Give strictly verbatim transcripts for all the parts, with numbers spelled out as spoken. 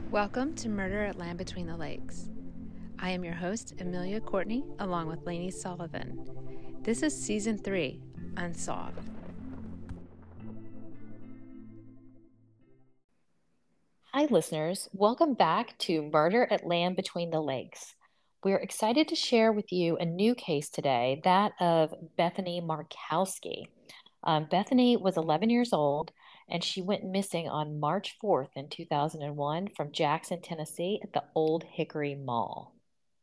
Welcome to Murder at Land Between the Lakes. I am your host, Amelia Courtney, along with Lainey Sullivan. This is Season three, Unsolved. Hi, listeners. Welcome back to Murder at Land Between the Lakes. We're excited to share with you a new case today, that of Bethany Markowski. Um, Bethany was eleven years old, and she went missing on March fourth in two thousand one from Jackson, Tennessee at the Old Hickory Mall.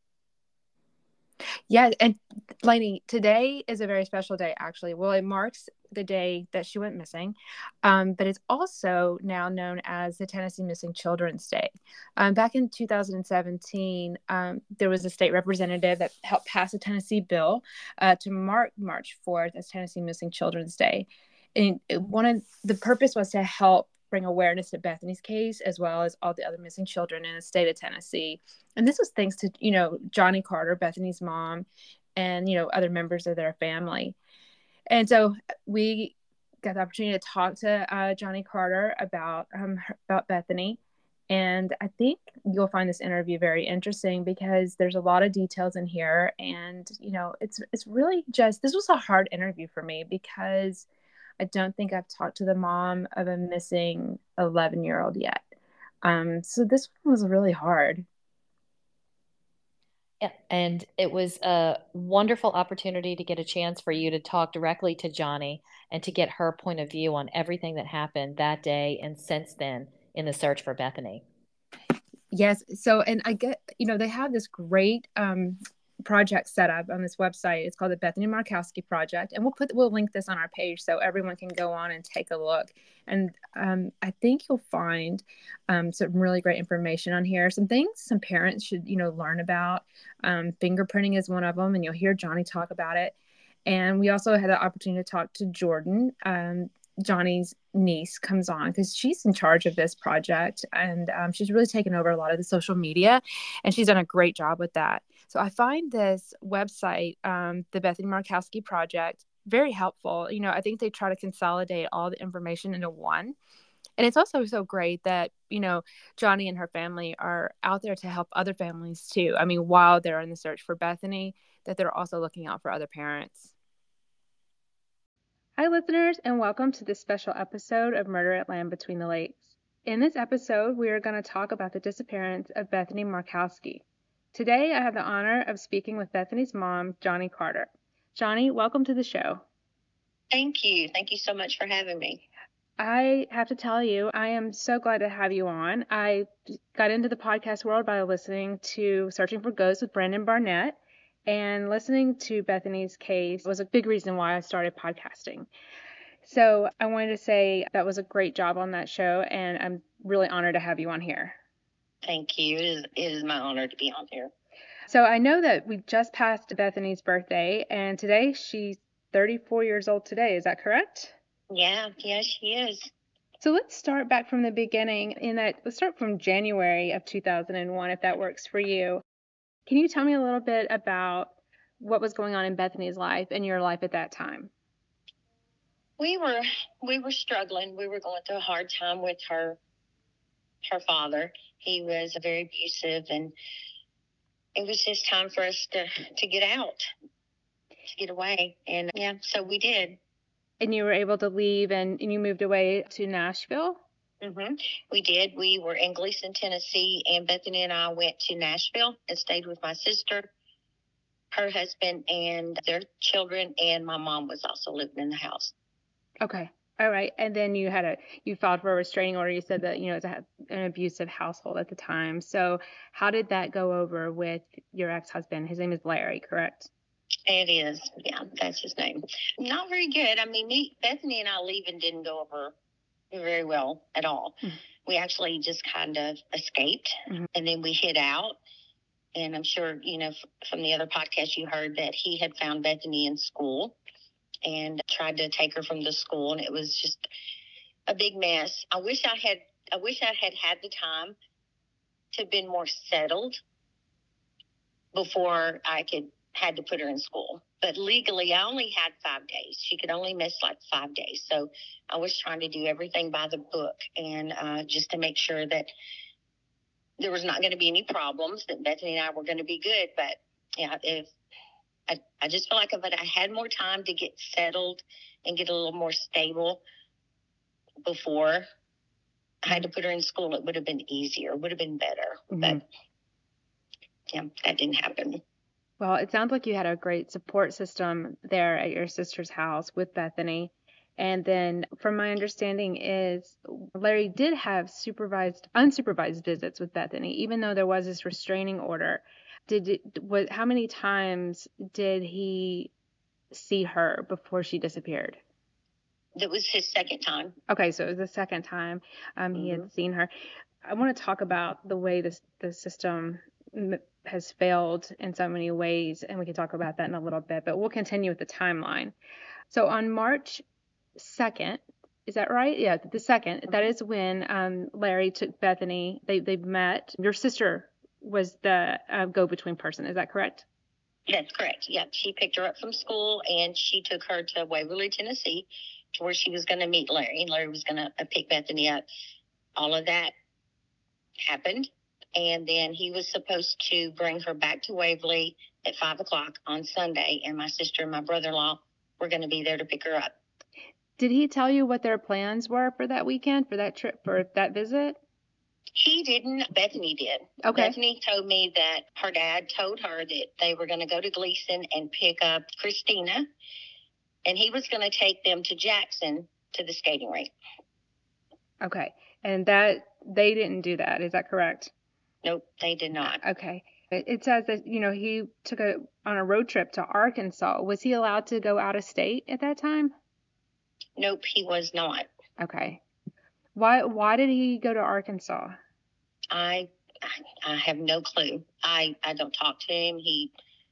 Yeah, and Lainey, today is a very special day, actually. Well, it marks the day that she went missing, um, but it's also now known as the Tennessee Missing Children's Day. Um, back in two thousand seventeen, um, there was a state representative that helped pass a Tennessee bill uh, to mark March fourth as Tennessee Missing Children's Day. And one of the purpose was to help bring awareness to Bethany's case, as well as all the other missing children in the state of Tennessee. And this was thanks to, you know, Johnny Carter, Bethany's mom, and, you know, other members of their family. And so we got the opportunity to talk to uh, Johnny Carter about, um, about Bethany. And I think you'll find this interview very interesting because there's a lot of details in here. And, you know, it's, it's really just, this was a hard interview for me because I don't think I've talked to the mom of a missing eleven year old yet. Um, so this one was really hard. Yeah, and it was a wonderful opportunity to get a chance for you to talk directly to Johnny and to get her point of view on everything that happened that day and since then in the search for Bethany. Yes. So, and I get, you know, they have this great um, project set up on this website. It's called the Bethany Markowski Project. And we'll put, we'll link this on our page so everyone can go on and take a look. And um, I think you'll find um, some really great information on here. Some things some parents should, you know, learn about. Um, fingerprinting is one of them, and you'll hear Johnny talk about it. And we also had the opportunity to talk to Jordan, um, Johnny's niece, comes on because she's in charge of this project, and um, she's really taken over a lot of the social media, and she's done a great job with that. So I find this website, um, the Bethany Markowski Project, very helpful. You know, I think they try to consolidate all the information into one. And it's also so great that, you know, Johnny and her family are out there to help other families too. I mean, while they're in the search for Bethany, that they're also looking out for other parents. Hi, listeners, and welcome to this special episode of Murder at Land Between the Lakes. In this episode, we are going to talk about the disappearance of Bethany Markowski. Today, I have the honor of speaking with Bethany's mom, Johnny Carter. Johnny, welcome to the show. Thank you. Thank you so much for having me. I have to tell you, I am so glad to have you on. I got into the podcast world by listening to Searching for Ghosts with Brandon Barnett. And listening to Bethany's case was a big reason why I started podcasting. So I wanted to say that was a great job on that show, and I'm really honored to have you on here. Thank you. It is, it is my honor to be on here. So I know that we just passed Bethany's birthday, and today she's thirty-four years old today. Is that correct? Yeah, yeah, she is. So let's start back from the beginning. In that, let's start from January of two thousand one, if that works for you. Can you tell me a little bit about what was going on in Bethany's life and your life at that time? We were we were struggling. We were going through a hard time with her her father. He was very abusive, and it was just time for us to, to get out, to get away. And yeah, so we did. And you were able to leave, and, and you moved away to Nashville? Mm-hmm. We did. We were in Gleason, Tennessee, and Bethany and I went to Nashville and stayed with my sister, her husband, and their children, and my mom was also living in the house. Okay. All right. And then you had a, you filed for a restraining order. You said that, you know, it's a, an abusive household at the time. So how did that go over with your ex-husband? His name is Larry, correct? It is. Yeah, that's his name. Not very good. I mean, me, Bethany and I leaving didn't go over very well at all. Mm-hmm. We actually just kind of escaped, mm-hmm. and then we hid out. And I'm sure, you know, from the other podcast you heard that he had found Bethany in school and tried to take her from the school, and it was just a big mess. I wish I had, I wish I had had the time to have been more settled before I could had to put her in school. But legally, I only had five days. She could only miss like five days. So I was trying to do everything by the book, and uh, just to make sure that there was not going to be any problems, that Bethany and I were going to be good. But yeah, if I, I just feel like if I had more time to get settled and get a little more stable before I had to put her in school, it would have been easier, would have been better. Mm-hmm. But yeah, that didn't happen. Well, it sounds like you had a great support system there at your sister's house with Bethany. And then from my understanding is Larry did have supervised, unsupervised visits with Bethany, even though there was this restraining order. Did it, what, how many times did he see her before she disappeared? That was his second time. Okay, so it was the second time um, he mm-hmm. had seen her. I want to talk about the way this the system has failed in so many ways, and we can talk about that in a little bit, but we'll continue with the timeline. So on March second, is that right? Yeah, the second, mm-hmm. that is when um, Larry took Bethany. They they met. Your sister was the uh, go-between person. Is that correct? That's correct. Yeah, she picked her up from school, and she took her to Waverly, Tennessee, to where she was going to meet Larry, and Larry was going to pick Bethany up. All of that happened, and then he was supposed to bring her back to Waverly at five o'clock on Sunday, and my sister and my brother-in-law were going to be there to pick her up. Did he tell you what their plans were for that weekend, for that trip, for that visit? He didn't. Bethany did. Okay. Bethany told me that her dad told her that they were going to go to Gleason and pick up Christina, and he was going to take them to Jackson to the skating rink. Okay. And that they didn't do that. Is that correct? Nope, they did not. Okay. It says that, you know, he took a on a road trip to Arkansas. Was he allowed to go out of state at that time? Nope, he was not. Okay. Why why did he go to Arkansas? I I have no clue. I, I don't talk to him. He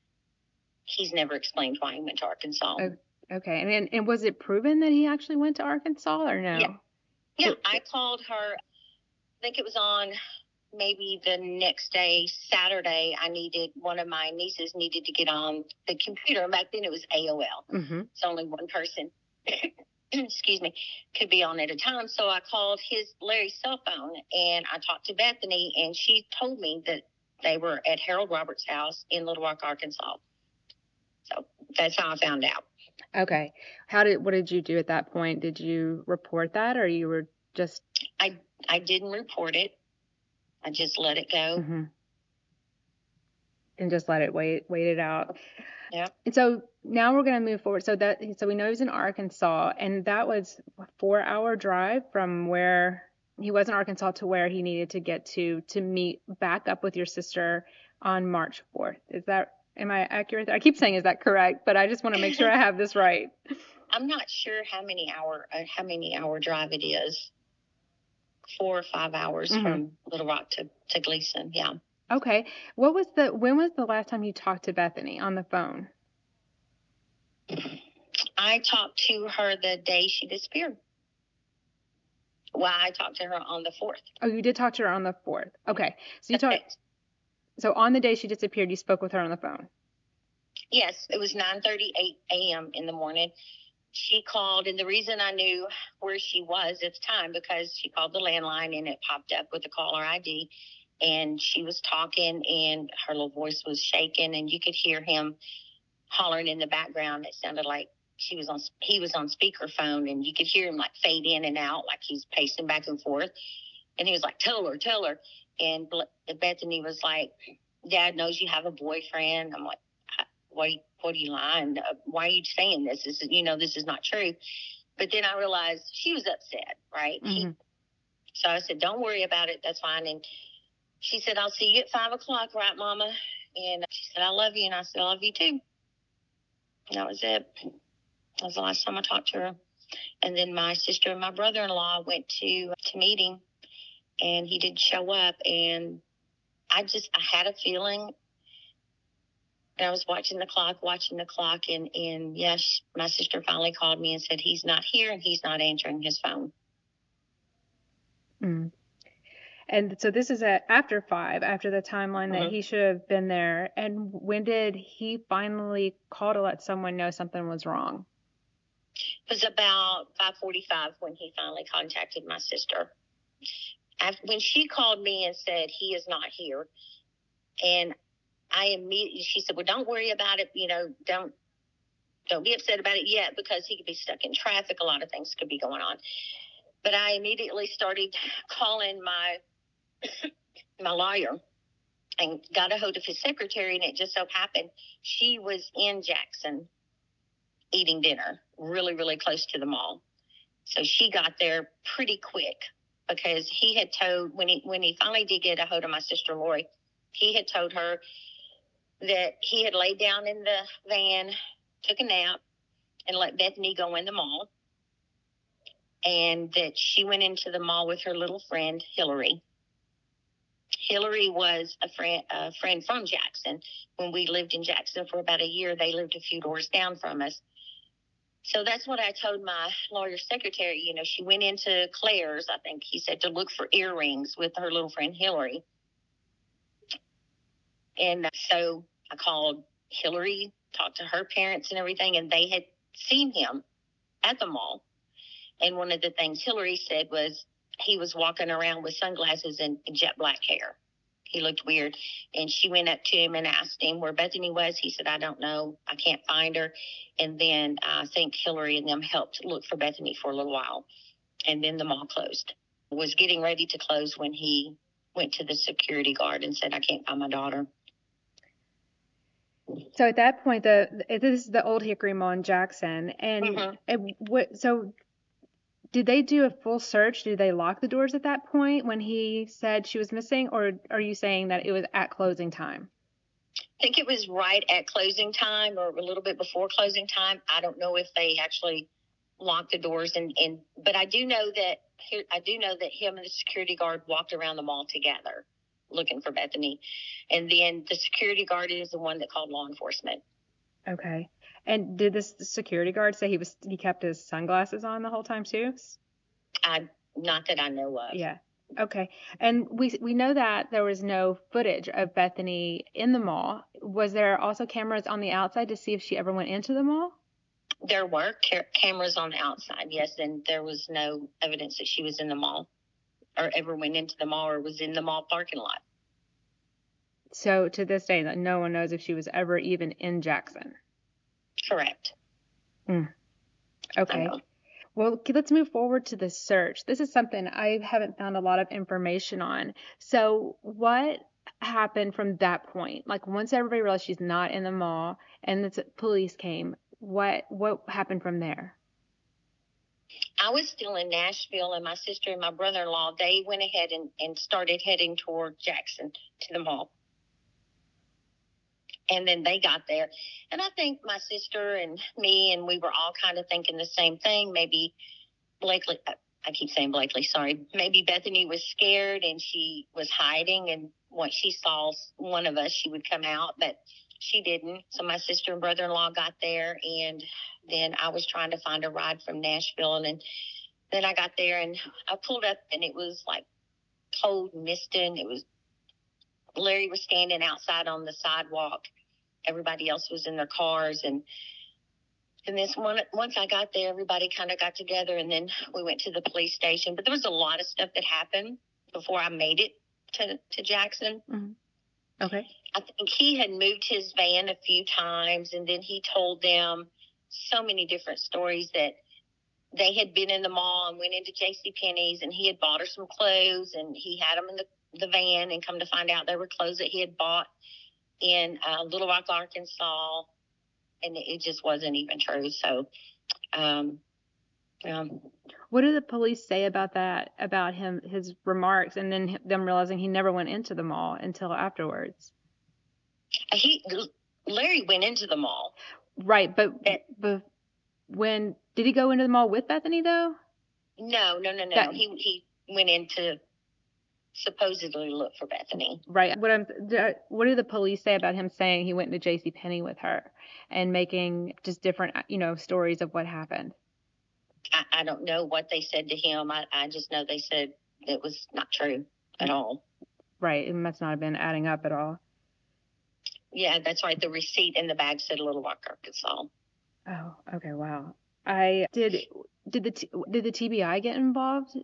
he's never explained why he went to Arkansas. Okay. And and, and was it proven that he actually went to Arkansas or no? Yeah. Yeah, I called her. I think it was on maybe the next day, Saturday. I needed, one of my nieces needed to get on the computer. Back then it was A O L. Mm-hmm. It's only one person, excuse me, could be on at a time. So I called his, Larry's cell phone, and I talked to Bethany, and she told me that they were at Harold Roberts' house in Little Rock, Arkansas. So that's how I found out. Okay. How did, what did you do at that point? Did you report that, or you were just? I, I didn't report it. I just let it go. Mm-hmm. And just let it wait, wait it out. Yeah. And so now we're going to move forward. So that, so we know he's in Arkansas, and that was a four hour drive from where he was in Arkansas to where he needed to get to, to meet back up with your sister on March fourth. Is that, am I accurate? I keep saying, is that correct? But I just want to make sure I have this right. I'm not sure how many hour, uh, how many hour drive it is. Four or five hours mm-hmm. from Little Rock to, to Gleason. Yeah. Okay. What was the, when was the last time you talked to Bethany on the phone? I talked to her the day she disappeared. Well, I talked to her on the fourth. Oh, you did talk to her on the fourth. Okay. So you talked, so on the day she disappeared, you spoke with her on the phone? Yes. It was nine thirty-eight a.m. in the morning. She called, and the reason I knew where she was at the time, because she called the landline and it popped up with the caller I D, and she was talking, and her little voice was shaking, and you could hear him hollering in the background. It sounded like she was on, he was on speakerphone, and you could hear him like fade in and out, like he's pacing back and forth. And he was like, "Tell her, tell her." And Bethany was like, "Dad knows you have a boyfriend." I'm like, "Why? What are you lying? Why are you saying this? This is, you know, this is not true." But then I realized she was upset, right? Mm-hmm. He, so I said, "Don't worry about it. That's fine." And she said, "I'll see you at five o'clock, right, Mama?" And she said, "I love you." And I said, "I love you too." And that was it. That was the last time I talked to her. And then my sister and my brother-in-law went to to meeting, and he didn't show up. And I just, I had a feeling. And I was watching the clock, watching the clock, and, and yes, my sister finally called me and said he's not here and he's not answering his phone. Mm. And so this is at after five, after the timeline that mm-hmm. he should have been there. And when did he finally call to let someone know something was wrong? It was about five forty-five when he finally contacted my sister. After, when she called me and said, he is not here, and I immediately, she said, well, don't worry about it. You know, don't, don't be upset about it yet, because he could be stuck in traffic. A lot of things could be going on. But I immediately started calling my, my lawyer and got a hold of his secretary. And it just so happened she was in Jackson eating dinner really, really close to the mall. So she got there pretty quick, because he had told, when he, when he finally did get a hold of my sister Lori, he had told her that he had laid down in the van, took a nap, and let Bethany go in the mall, and that she went into the mall with her little friend Hillary. Hillary was a friend, a friend from Jackson. When we lived in Jackson for about a year, they lived a few doors down from us. So that's what I told my lawyer's secretary. You know, she went into Claire's, I think he said, to look for earrings with her little friend Hillary. And so I called Hillary, talked to her parents and everything, and they had seen him at the mall. And one of the things Hillary said was he was walking around with sunglasses and jet black hair. He looked weird. And she went up to him and asked him where Bethany was. He said, I don't know. I can't find her. And then I think Hillary and them helped look for Bethany for a little while. And then the mall closed. Was getting ready to close when he went to the security guard and said, I can't find my daughter. So at that point, the this is the Old Hickory Mall in Jackson. And Mhm. it, what, so did they do a full search? Did they lock the doors at that point when he said she was missing? Or are you saying that it was at closing time? I think it was right at closing time or a little bit before closing time. I don't know if they actually locked the doors, and, and but I do know that I do know that him and the security guard walked around the mall together looking for Bethany. And then the security guard is the one that called law enforcement. Okay. And did this security guard say he was he kept his sunglasses on the whole time too? I not that I know of. Yeah. Okay. And we we know that there was no footage of Bethany in the mall. Was there also cameras on the outside to see if she ever went into the mall? There were ca- cameras on the outside, yes, and there was no evidence that she was in the mall or ever went into the mall or was in the mall parking lot. So to this day, that no one knows if she was ever even in Jackson. Correct. Mm. Okay. Well, let's move forward to the search. This is something I haven't found a lot of information on. So what happened from that point? Like once everybody realized she's not in the mall and the police came, what what happened from there? I was still in Nashville, and my sister and my brother-in-law, they went ahead and, and started heading toward Jackson to the mall. And then they got there. And I think my sister and me, and we were all kind of thinking the same thing. Maybe Blakely, I keep saying Blakely, sorry. Maybe Bethany was scared and she was hiding. And once she saw one of us, she would come out. But she didn't. So my sister and brother-in-law got there. And then I was trying to find a ride from Nashville. And then, then I got there and I pulled up, and it was like cold, misting. It was, Larry was standing outside on the sidewalk. Everybody else was in their cars. And and this one, once I got there, everybody kind of got together, and then we went to the police station. But there was a lot of stuff that happened before I made it to, to Jackson. Mm-hmm. Okay. I think he had moved his van a few times, and then he told them so many different stories that they had been in the mall and went into JCPenney's, and he had bought her some clothes, and he had them in the, the van, and come to find out they were clothes that he had bought in uh, Little Rock, Arkansas, and it just wasn't even true. So, um, um, what did the police say about that, about him, his remarks, and then them realizing he never went into the mall until afterwards? He, Larry went into the mall. Right, but, It, but when, did he go into the mall with Bethany though? No, no, no, no. That, he he went in to supposedly look for Bethany. Right. What I'm, what did the police say about him saying he went into JCPenney with her and making just different, you know, stories of what happened? I, I don't know what they said to him. I, I just know they said it was not true at all. Right. It must not have been adding up at all. Yeah, that's right. The receipt in the bag said Little Rock, Arkansas. Oh, okay. Wow. I did. Did the did the T B I get involved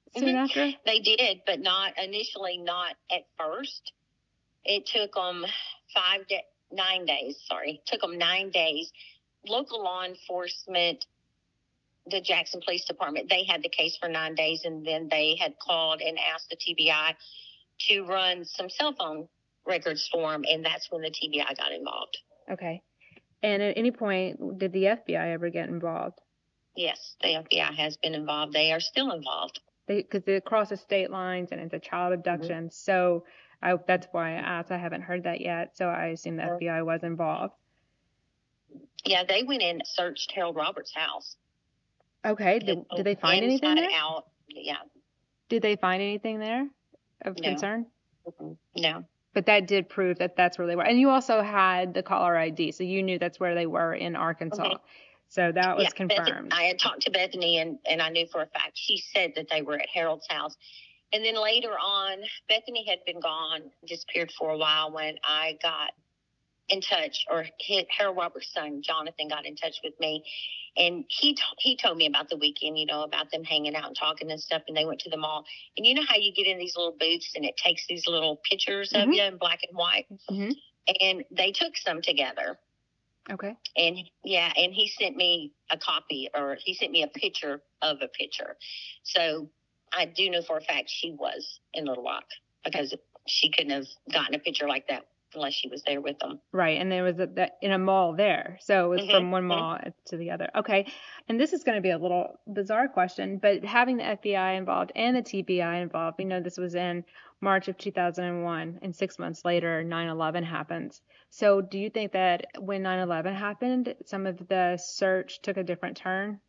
soon Mhm. after? They did, but not initially, not at first. It took them five, de- nine days, sorry. It took them nine days. Local law enforcement, the Jackson Police Department, they had the case for nine days, and then they had called and asked the T B I to run some cell phone records for them, and that's when the T B I got involved. Okay. And at any point, did the F B I ever get involved? Yes, the F B I has been involved. They are still involved. Because it crosses state lines and it's a child abduction. Mm-hmm. So I, that's why I asked. I haven't heard that yet. So I assume the F B I was involved. Yeah, they went in and searched Harold Roberts' house. Okay. Did, did they find anything there? Out. Yeah. Did they find anything there of no. concern? Mm-hmm. No. But that did prove that that's where they were. And you also had the caller I D, so you knew that's where they were in Arkansas. Mm-hmm. So that was yeah, confirmed. Beth, I had talked to Bethany, and, and I knew for a fact she said that they were at Harold's house. And then later on, Bethany had been gone, disappeared for a while when I got in touch, or hit Harold Roberts' son, Jonathan, got in touch with me. And he t- he told me about the weekend, you know, about them hanging out and talking and stuff. And they went to the mall. And you know how you get in these little booths and it takes these little pictures mm-hmm. of you in black and white? Mm-hmm. And they took some together. Okay. And yeah, and he sent me a copy, or he sent me a picture of a picture. So I do know for a fact she was in Little Rock, because she couldn't have gotten a picture like that unless she was there with them. Right. And there was a, that in a mall there. So it was mm-hmm. from one mall mm-hmm. to the other. Okay. And this is going to be a little bizarre question, but having the F B I involved and the T B I involved, we know this was in March of two thousand one, and six months later, nine eleven happens. So do you think that when nine eleven happened, some of the search took a different turn?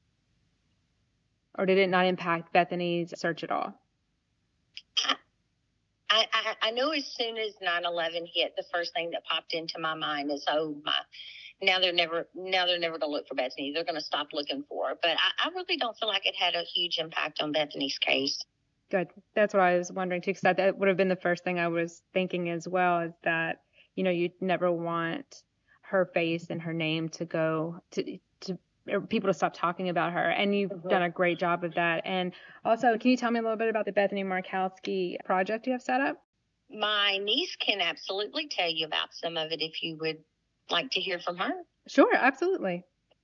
Or did it not impact Bethany's search at all? I, I, I know as soon as nine eleven hit, the first thing that popped into my mind is, oh my, now they're never, now they're never going to look for Bethany. They're going to stop looking for her. But I, I really don't feel like it had a huge impact on Bethany's case. Good. That's what I was wondering too, because that, that would have been the first thing I was thinking as well, is that, you know, you'd never want her face and her name to go to, to people to stop talking about her. And you've mm-hmm. done a great job of that. And also, can you tell me a little bit about the Bethany Markowski project you have set up? My niece can absolutely tell you about some of it if you would like to hear from her. Sure, absolutely.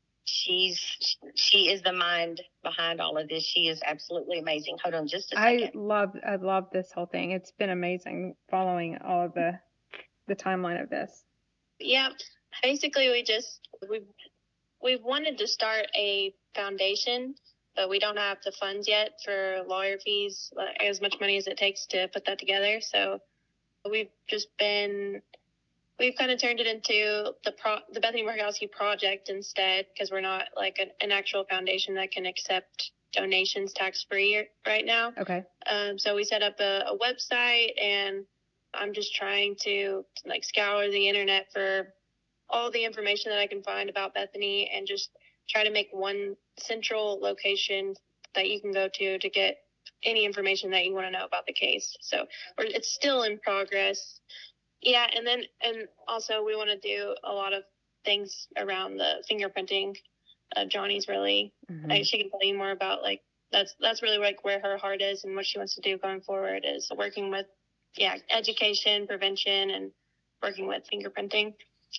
She's she is the mind behind all of this. She is absolutely amazing. Hold on just a second. I love I love this whole thing. It's been amazing following all of the the timeline of this. Yeah, basically we just we we've wanted to start a foundation, but we don't have the funds yet for lawyer fees, as much money as it takes to put that together. So we've just been, we've kind of turned it into the pro, the Bethany Markowski Project instead, because we're not like an, an actual foundation that can accept donations tax-free right now. Okay. Um, so we set up a, a website, and I'm just trying to like scour the internet for all the information that I can find about Bethany, and just try to make one central location that you can go to to get any information that you want to know about the case. So or it's still in progress. Yeah, and then and also we want to do a lot of things around the fingerprinting. Uh, Johnny's really, mm-hmm. like, she can tell you more about like that's that's really like where her heart is and what she wants to do going forward, is working with yeah education, prevention, and working with fingerprinting.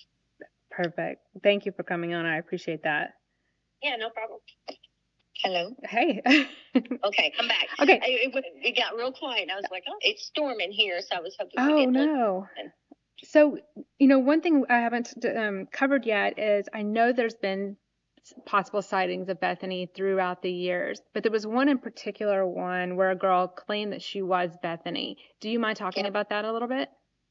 Perfect. Thank you for coming on. I appreciate that. Yeah, no problem. Hello. Hey. Okay, I'm back. Okay. I, it, it got real quiet. I was like, oh, it's storming here, so I was hoping. Oh no. So, you know, one thing I haven't um, covered yet is I know there's been possible sightings of Bethany throughout the years, but there was one in particular one where a girl claimed that she was Bethany. Do you mind talking yeah. about that a little bit?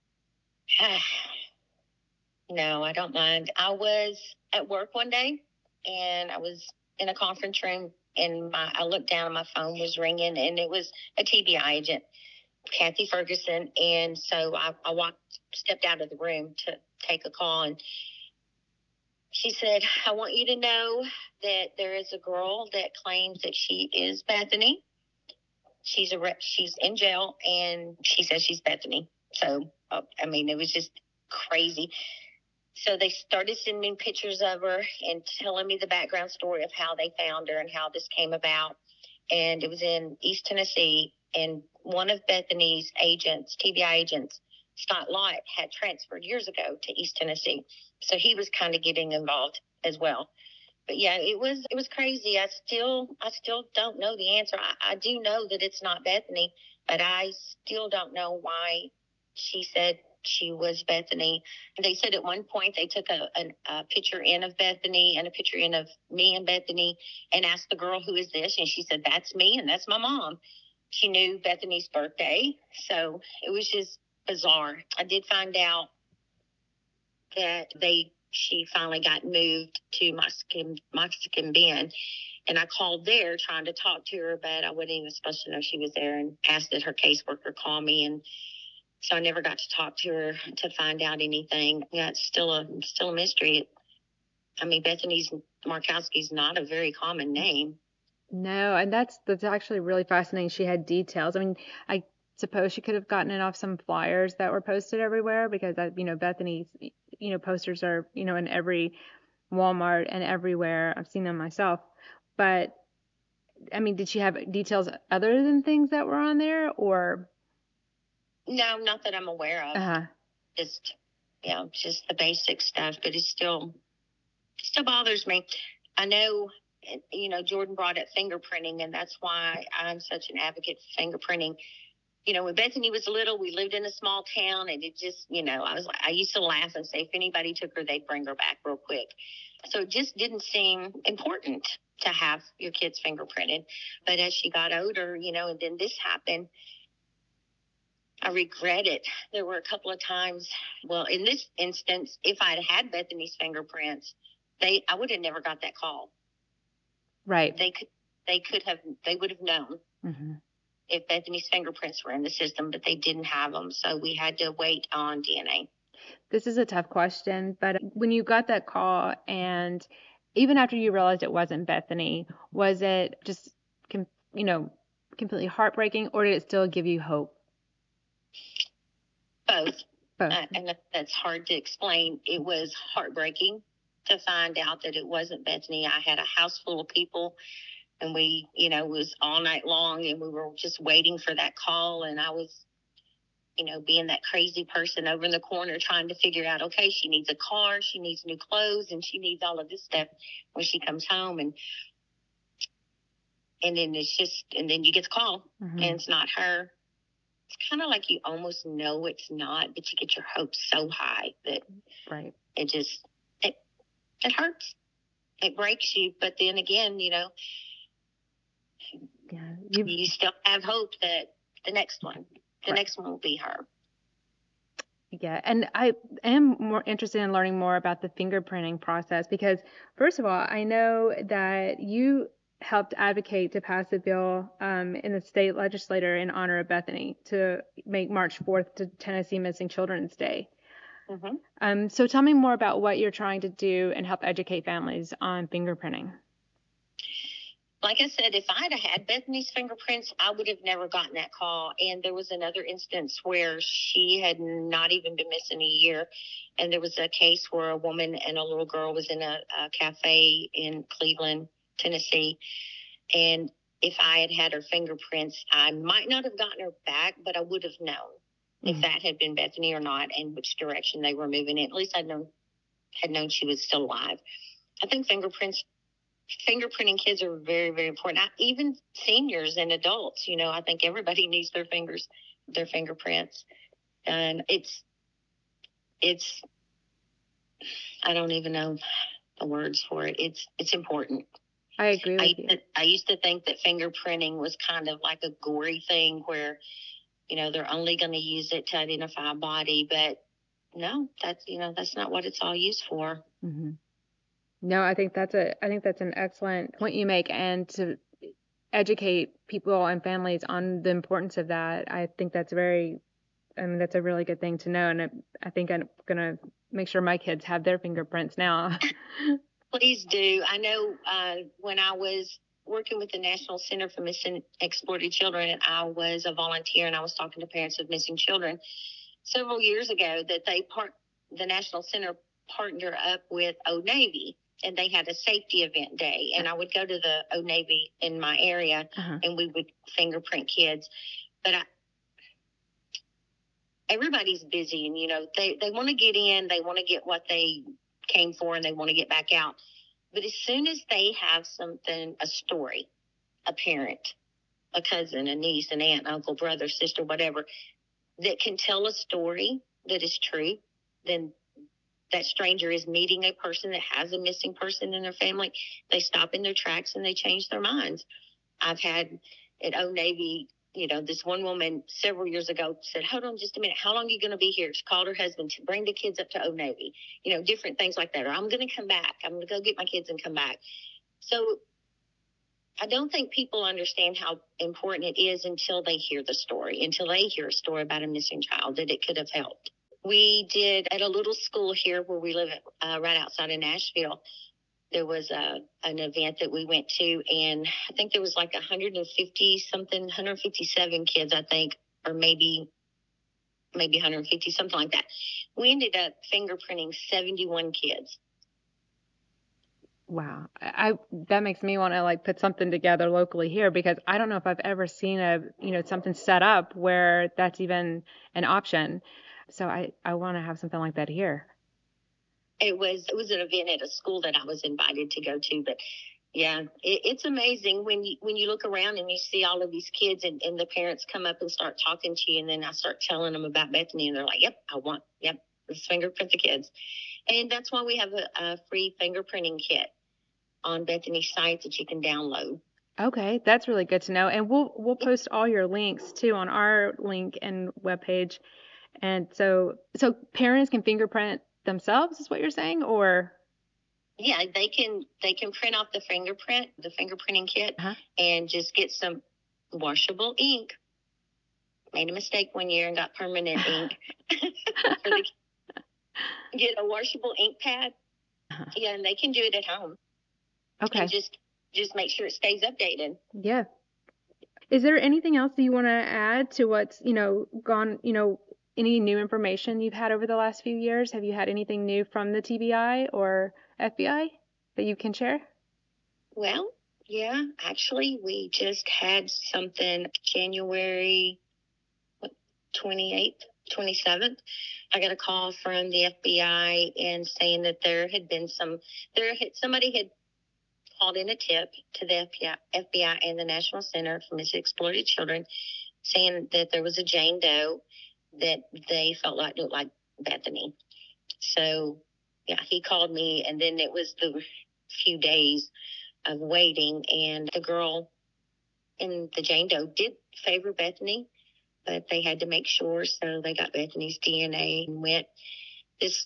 No, I don't mind. I was at work one day, and I was in a conference room, and my I looked down and my phone was ringing, and it was a T B I agent, Kathy Ferguson. And so I, I walked, stepped out of the room to take a call, and she said, I want you to know that there is a girl that claims that she is Bethany. She's a she's in jail, and she says she's Bethany. So, uh, I mean, it was just crazy. So they started sending me pictures of her and telling me the background story of how they found her and how this came about. and it was in East Tennessee. And one of Bethany's agents, T B I agents, Scott Lott, had transferred years ago to East Tennessee. So he was kind of getting involved as well. But yeah, it was it was crazy. I still I still don't know the answer. I, I do know that it's not Bethany, but I still don't know why she said she was Bethany. They said at one point they took a, a, a picture in of Bethany and a picture in of me and Bethany and asked the girl, who is this? And she said, that's me and that's my mom. She knew Bethany's birthday. So it was just bizarre. I did find out that they she finally got moved to Mexican, Mexican Bend. And I called there trying to talk to her, but I wasn't even supposed to know she was there, and asked that her caseworker call me. And so I never got to talk to her to find out anything. Yeah, it's still a still a mystery. I mean, Bethany's Markowski's not a very common name. No, and that's that's actually really fascinating. She had details. I mean, I suppose she could have gotten it off some flyers that were posted everywhere, because that, you know, Bethany's, you know, posters are, you know, in every Walmart and everywhere. I've seen them myself. But I mean, did she have details other than things that were on there, or? No, not that I'm aware of. Uh-huh. Just, yeah, just the basic stuff, but it still, it still bothers me. I know, you know, Jordan brought up fingerprinting, and that's why I'm such an advocate for fingerprinting. You know, when Bethany was little, we lived in a small town, and it just, you know, I was like, I used to laugh and say, if anybody took her, they'd bring her back real quick. So it just didn't seem important to have your kids fingerprinted. But as she got older, you know, and then this happened, I regret it. There were a couple of times, well, in this instance, if I'd had Bethany's fingerprints, they, I would have never got that call. Right. They could, they could have, they would have known mm-hmm. if Bethany's fingerprints were in the system, but they didn't have them. So we had to wait on D N A. This is a tough question, but when you got that call, and even after you realized it wasn't Bethany, was it just, you know, completely heartbreaking, or did it still give you hope? Both. Both. Uh, and that's hard to explain. It was heartbreaking to find out that it wasn't Bethany. I had a house full of people, and we, you know, it was all night long, and we were just waiting for that call. And I was, you know, being that crazy person over in the corner trying to figure out, okay, she needs a car, she needs new clothes, and she needs all of this stuff when she comes home. And and then it's just, and then you get the call, mm-hmm. and it's not her. It's kind of like you almost know it's not, but you get your hopes so high that right. it just, it, it hurts. It breaks you. But then again, you know, yeah, you, you still have hope that the next one, the right. next one will be her. Yeah, and I am more interested in learning more about the fingerprinting process, because first of all, I know that you helped advocate to pass a bill um, in the state legislature in honor of Bethany to make March fourth to Tennessee Missing Children's Day. Mm-hmm. Um, so tell me more about what you're trying to do and help educate families on fingerprinting. Like I said, if I'd have had Bethany's fingerprints, I would have never gotten that call. And there was another instance where she had not even been missing a year. And there was a case where a woman and a little girl was in a, a cafe in Cleveland, Tennessee. And if I had had her fingerprints, I might not have gotten her back, but I would have known mm-hmm. if that had been Bethany or not, and which direction they were moving in. At least I'd known, had known she was still alive. I think fingerprints, fingerprinting kids are very, very important. I, even seniors and adults, you know, I think everybody needs their fingers, their fingerprints. And it's, it's, I don't even know the words for it. It's, it's important. I agree with I, you. I used to think that fingerprinting was kind of like a gory thing where, you know, they're only going to use it to identify a body, but no, that's, you know, that's not what it's all used for. Mm-hmm. No, I think that's a, I think that's an excellent point you make, and to educate people and families on the importance of that. I think that's very, I mean, that's a really good thing to know. And I, I think I'm going to make sure my kids have their fingerprints now. Please do. I know uh, when I was working with the National Center for Missing Exploited Children, I was a volunteer, and I was talking to parents of missing children several years ago that they part, the National Center partnered up with Old Navy. and they had a safety event day, and I would go to the Old Navy in my area, uh-huh. and we would fingerprint kids. But I, everybody's busy, and, you know, they, they want to get in, they want to get what they came for, and they want to get back out. But as soon as they have something, a story, a parent, a cousin, a niece, an aunt, uncle, brother, sister, whatever, that can tell a story that is true, then that stranger is meeting a person that has a missing person in their family. They stop in their tracks and they change their minds. I've had at Old Navy, you know, this one woman several years ago said, hold on just a minute. How long are you going to be here? She called her husband to bring the kids up to Old Navy, you know, different things like that. Or I'm going to come back. I'm going to go get my kids and come back. So I don't think people understand how important it is until they hear the story, until they hear a story about a missing child that it could have helped. We did at a little school here where we live uh, right outside of Nashville. There was a, an event that we went to, and I think there was like one hundred fifty something, one hundred fifty-seven kids, I think, or maybe maybe one hundred fifty, something like that. We ended up fingerprinting seventy-one kids. Wow. I, that makes me want to like put something together locally here, because I don't know if I've ever seen a, you know, something set up where that's even an option. So I, I want to have something like that here. It was, it was an event at a school that I was invited to go to, but yeah, it, it's amazing when you, when you look around and you see all of these kids, and, and the parents come up and start talking to you. And then I start telling them about Bethany, and they're like, yep, I want, yep, let's fingerprint the kids. And that's why we have a, a free fingerprinting kit on Bethany's site that you can download. Okay, that's really good to know. And we'll we'll post all your links too on our link and webpage. And so so parents can fingerprint themselves, is what you're saying, or? Yeah, they can they can print off the fingerprint, the fingerprinting kit, uh-huh. and just get some washable ink. Made a mistake one year and got permanent ink. For the, get a washable ink pad. Uh-huh. Yeah, and they can do it at home. Okay. And just just make sure it stays updated. Yeah. Is there anything else that you want to add to what's, you know, gone, you know, any new information you've had over the last few years? Have you had anything new from the T B I or F B I that you can share? Well, yeah, actually, we just had something January twenty-eighth, twenty-seventh. I got a call from the F B I and saying that there had been some, there had, somebody had called in a tip to the F B I, F B I and the National Center for Missing Exploited Children, saying that there was a Jane Doe that they felt like looked like Bethany. So, yeah, he called me, and then it was the few days of waiting, and the girl in the Jane Doe did favor Bethany, but they had to make sure, so they got Bethany's D N A and went. This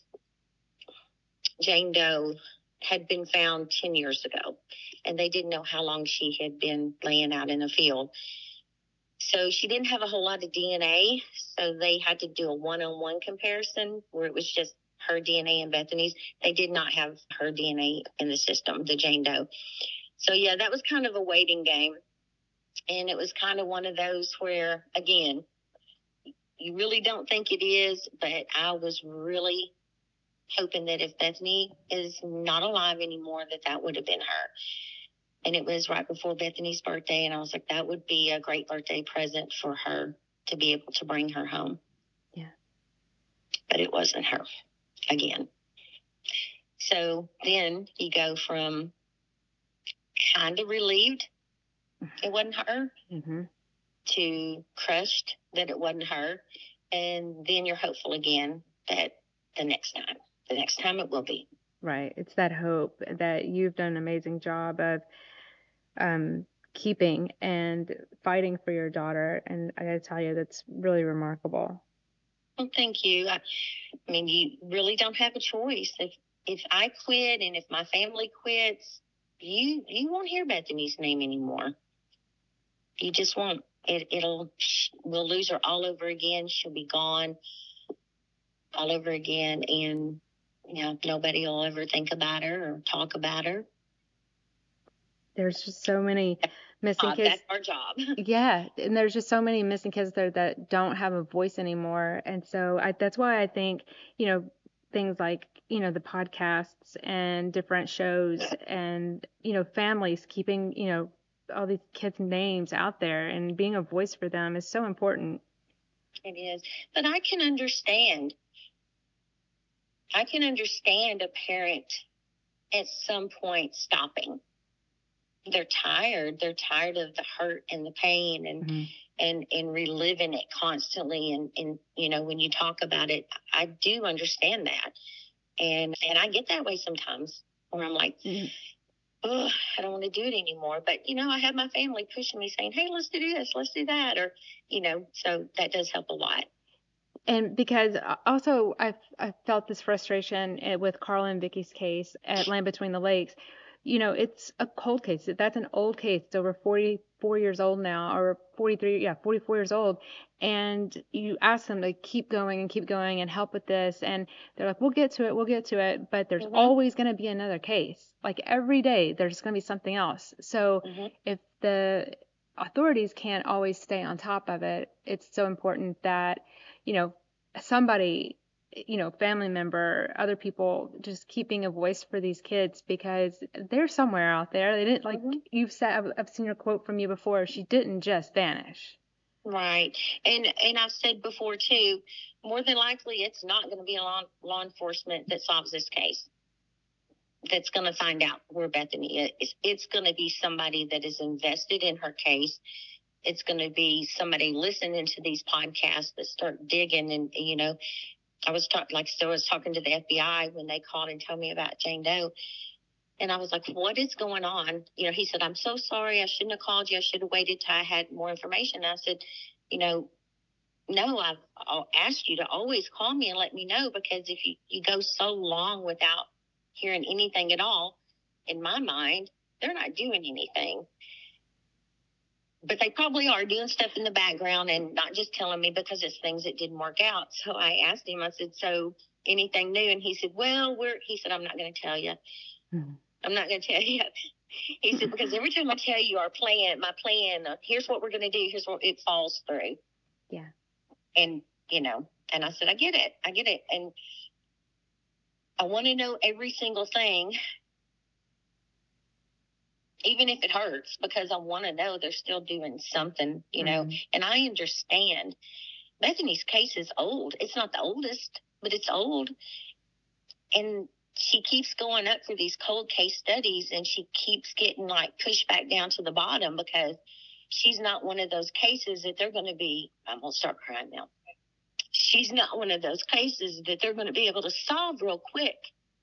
Jane Doe had been found ten years ago, and they didn't know how long she had been laying out in a field. So she didn't have a whole lot of D N A, so they had to do a one-on-one comparison where it was just her D N A and Bethany's. They did not have her D N A in the system, the Jane Doe. So, yeah, that was kind of a waiting game. And it was kind of one of those where, again, you really don't think it is, but I was really hoping that if Bethany is not alive anymore, that that would have been her. And it was right before Bethany's birthday, and I was like, that would be a great birthday present for her to be able to bring her home. Yeah. But it wasn't her again. So then you go from kind of relieved it wasn't her mm-hmm. to crushed that it wasn't her. And then you're hopeful again that the next time, the next time it will be. Right. It's that hope that you've done an amazing job of um, keeping and fighting for your daughter. And I got to tell you, that's really remarkable. Well, thank you. I, I mean, you really don't have a choice. If if I quit and if my family quits, you you won't hear Bethany's name anymore. You just won't. It, it'll we'll lose her all over again. She'll be gone all over again, and you know nobody will ever think about her or talk about her. There's just so many missing uh, kids. That's our job. Yeah, and there's just so many missing kids there that don't have a voice anymore, and so I, that's why I think you know things like, you know, the podcasts and different shows and, you know, families keeping, you know, all these kids' names out there and being a voice for them is so important. It is. But I can understand. I can understand a parent at some point stopping. They're tired. They're tired of the hurt and the pain and mm-hmm. and, and reliving it constantly. And, and, you know, when you talk about it, I do understand that. And and I get that way sometimes where I'm like, mm-hmm. oh, I don't want to do it anymore. But, you know, I have my family pushing me saying, hey, let's do this, let's do that. Or, you know, so that does help a lot. And because also I've, I've felt this frustration with Carla and Vicky's case at Land Between the Lakes. You know, it's a cold case. That's an old case. It's over forty-four years old now, or forty-three, yeah, forty-four years old. And you ask them to keep going and keep going and help with this. And they're like, we'll get to it, we'll get to it. But there's mm-hmm. always going to be another case. Like every day, there's going to be something else. So mm-hmm. if the authorities can't always stay on top of it, it's so important that, you know, somebody, you know, family member, other people, just keeping a voice for these kids because they're somewhere out there. They didn't, like mm-hmm. you've said, I've, I've seen your quote from you before. She didn't just vanish. Right. And and I've said before, too, more than likely it's not going to be a law, law enforcement that solves this case that's going to find out where Bethany is. It's going to be somebody that is invested in her case. It's going to be somebody listening to these podcasts that start digging. And, you know, I was talking, like, so I was talking to the F B I when they called and told me about Jane Doe. And I was like, what is going on? You know, he said, I'm so sorry. I shouldn't have called you. I should have waited till I had more information. And I said, you know, no, I've I'll asked you to always call me and let me know, because if you, you go so long without hearing anything at all, in my mind, they're not doing anything. But they probably are doing stuff in the background and not just telling me because it's things that didn't work out. So I asked him, I said, so anything new? And he said, well, we're, he said, I'm not going to tell you. Mm-hmm. I'm not going to tell you. He said, because every time I tell you our plan, my plan, uh, here's what we're going to do, here's what it falls through. Yeah. And, you know, and I said, I get it. I get it. And I want to know every single thing, even if it hurts, because I want to know they're still doing something, you know. Mm-hmm. And I understand Bethany's case is old. It's not the oldest, but it's old. And she keeps going up for these cold case studies, and she keeps getting like pushed back down to the bottom because she's not one of those cases that they're going to be, I'm going to start crying now. She's not one of those cases that they're going to be able to solve real quick.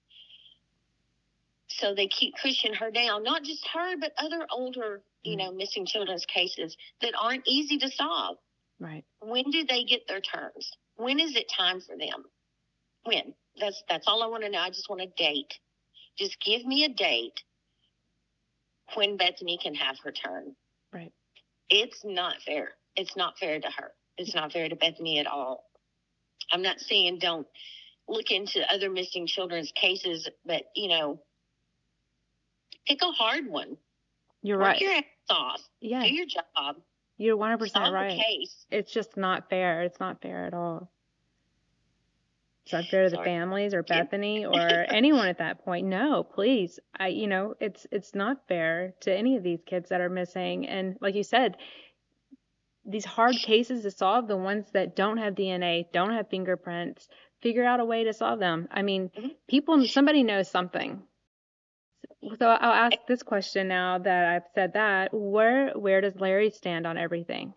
So they keep pushing her down, not just her, but other older, you know, missing children's cases that aren't easy to solve. Right. When do they get their turns? When is it time for them? When? That's that's all I want to know. I just want a date. Just give me a date when Bethany can have her turn. Right. It's not fair. It's not fair to her. It's not fair to Bethany at all. I'm not saying don't look into other missing children's cases, but, you know, pick a hard one. You're Work right. your ass off. Yeah. Do your job. You're one hundred percent Solve right. the case. It's just not fair. It's not fair at all. It's not fair to the Sorry. families or Bethany or anyone at that point. No, please. I, you know, it's it's not fair to any of these kids that are missing. And like you said, these hard cases to solve, the ones that don't have D N A, don't have fingerprints, figure out a way to solve them. I mean, mm-hmm. people, somebody knows something. So I'll ask this question now that I've said that. Where where does Larry stand on everything?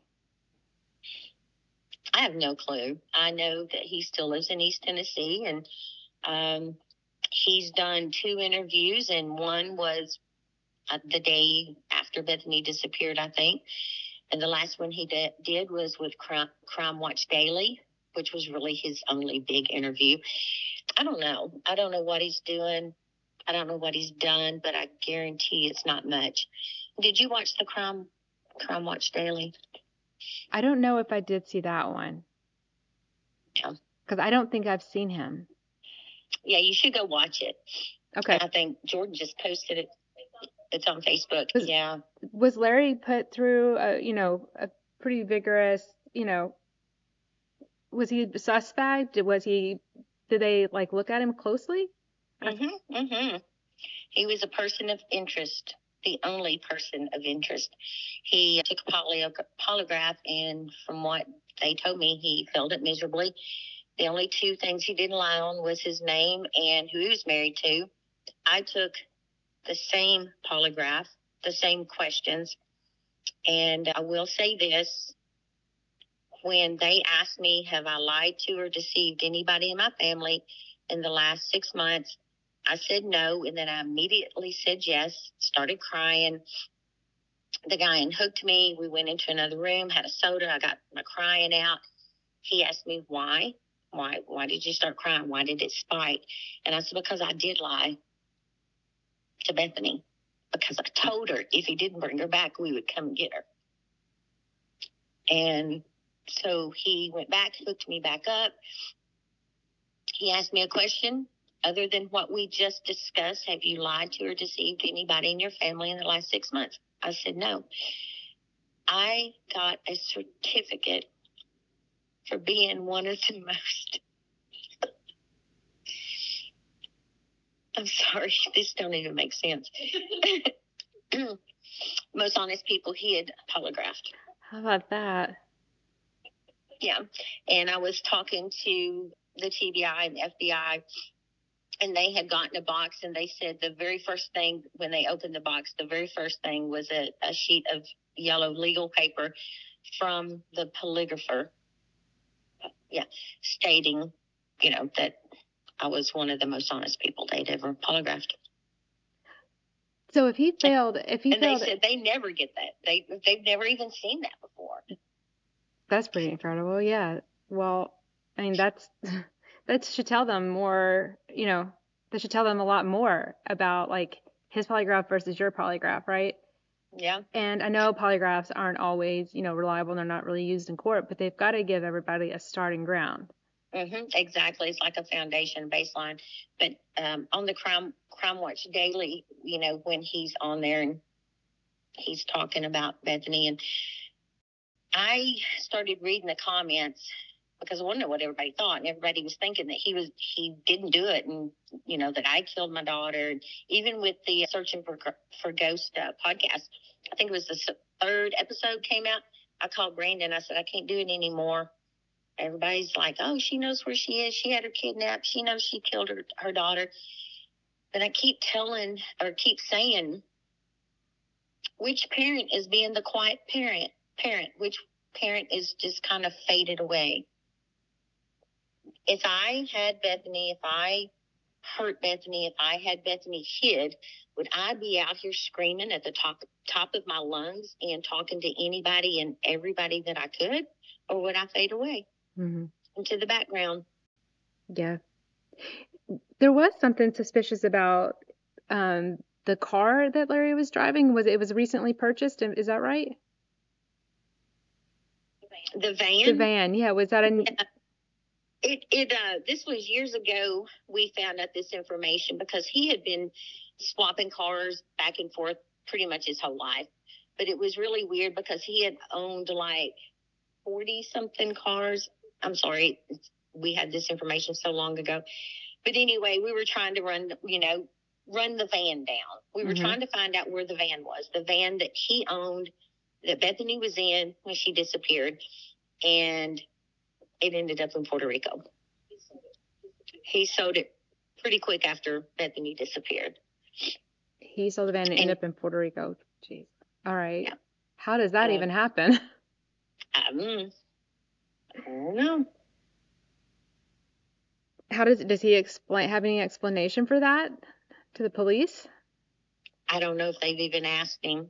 I have no clue. I know that he still lives in East Tennessee, and um, he's done two interviews, and one was uh, the day after Bethany disappeared, I think. And the last one he de- did was with Crime, Crime Watch Daily, which was really his only big interview. I don't know. I don't know what he's doing. I don't know what he's done, but I guarantee it's not much. Did you watch the Crime Crime Watch Daily? I don't know if I did see that one. Yeah. Because I don't think I've seen him. Yeah, you should go watch it. Okay. I think Jordan just posted it. It's on Facebook. Was, yeah. Was Larry put through, a, you know, a pretty vigorous, you know, was he suspect? Was he did they like look at him closely? Mm-hmm, mm-hmm. He was a person of interest, the only person of interest. He took a poly- polygraph, and from what they told me, he failed it miserably. The only two things he didn't lie on was his name and who he was married to. I took the same polygraph, the same questions, and I will say this. When they asked me, have I lied to or deceived anybody in my family in the last six months, I said no, and then I immediately said yes, started crying. The guy unhooked me. We went into another room, had a soda. I got my crying out. He asked me why. Why Why did you start crying? Why did it spike? And I said, because I did lie to Bethany. Because I told her if he didn't bring her back, we would come get her. And so he went back, hooked me back up. He asked me a question other than what we just discussed. Have you lied to or deceived anybody in your family in the last six months? I said no. I got a certificate for being one of the most, I'm sorry, this don't even make sense. Most honest people he had polygraphed. How about that? Yeah. And I was talking to the T B I and F B I, and they had gotten a box, and they said the very first thing when they opened the box, the very first thing was a, a sheet of yellow legal paper from the polygrapher. Yeah. Stating, you know, that I was one of the most honest people they'd ever polygraphed. So if he failed, if he and failed, they said they never get that. They they've never even seen that before. That's pretty incredible. Yeah. Well, I mean, that's that should tell them more. You know, that should tell them a lot more about like his polygraph versus your polygraph, right? Yeah. And I know polygraphs aren't always, you know, reliable. And they're not really used in court, but they've got to give everybody a starting ground. Mm-hmm, exactly. It's like a foundation baseline. But um, on the Crime Crime Watch Daily, you know, when he's on there and he's talking about Bethany, and I started reading the comments because I wanted to know what everybody thought, and everybody was thinking that he was he didn't do it, and you know that I killed my daughter. And even with the Searching for for Ghost uh, podcast, I think it was the third episode came out. I called Brandon. I said I can't do it anymore. Everybody's like, oh, she knows where she is. She had her kidnapped. She knows she killed her, her daughter. But I keep telling or keep saying, which parent is being the quiet parent? Parent, which parent is just kind of faded away? If I had Bethany, if I hurt Bethany, if I had Bethany hid, would I be out here screaming at the top, top of my lungs and talking to anybody and everybody that I could? Or would I fade away? Mm-hmm. Into the background? Yeah. There was something suspicious about um, the car that Larry was driving. Was it was recently purchased? Is that right? The van? The van, yeah. Was that a... Yeah. It, it, uh, this was years ago we found out this information because he had been swapping cars back and forth pretty much his whole life. But it was really weird because he had owned like forty-something cars. I'm sorry, we had this information so long ago. But anyway, we were trying to run, you know, run the van down. We were mm-hmm. trying to find out where the van was, the van that he owned, that Bethany was in when she disappeared. And it ended up in Puerto Rico. He sold it pretty quick after Bethany disappeared. He sold the van and, and ended up in Puerto Rico. Jeez. All right. Yeah. How does that uh, even happen? Um, I don't know. How does does he explain? Have any explanation for that to the police? I don't know if they've even asked him.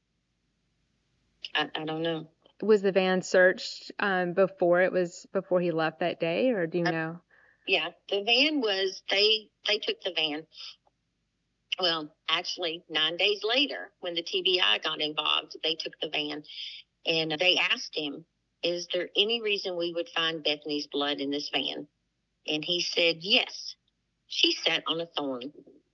I, I don't know. Was the van searched um, before it was before he left that day, or do you know? Uh, yeah, the van was they they took the van. Well, actually, nine days later, when the T B I got involved, they took the van, and they asked him, "Is there any reason we would find Bethany's blood in this van?" And he said, "Yes, she sat on a thorn."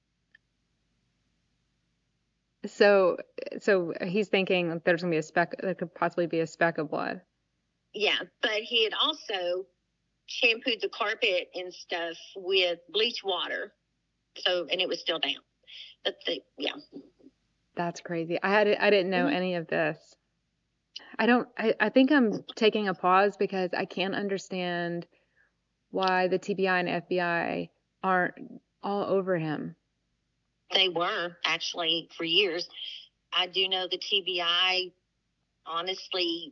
So, so he's thinking there's gonna be a speck. There could possibly be a speck of blood. Yeah, but he had also shampooed the carpet and stuff with bleach water. So, and it was still down. But the, yeah. That's crazy. I had I didn't know mm-hmm. any of this. I don't, I, I think I'm taking a pause because I can't understand why the T B I and F B I aren't all over him. They were actually for years. I do know the T B I, honestly,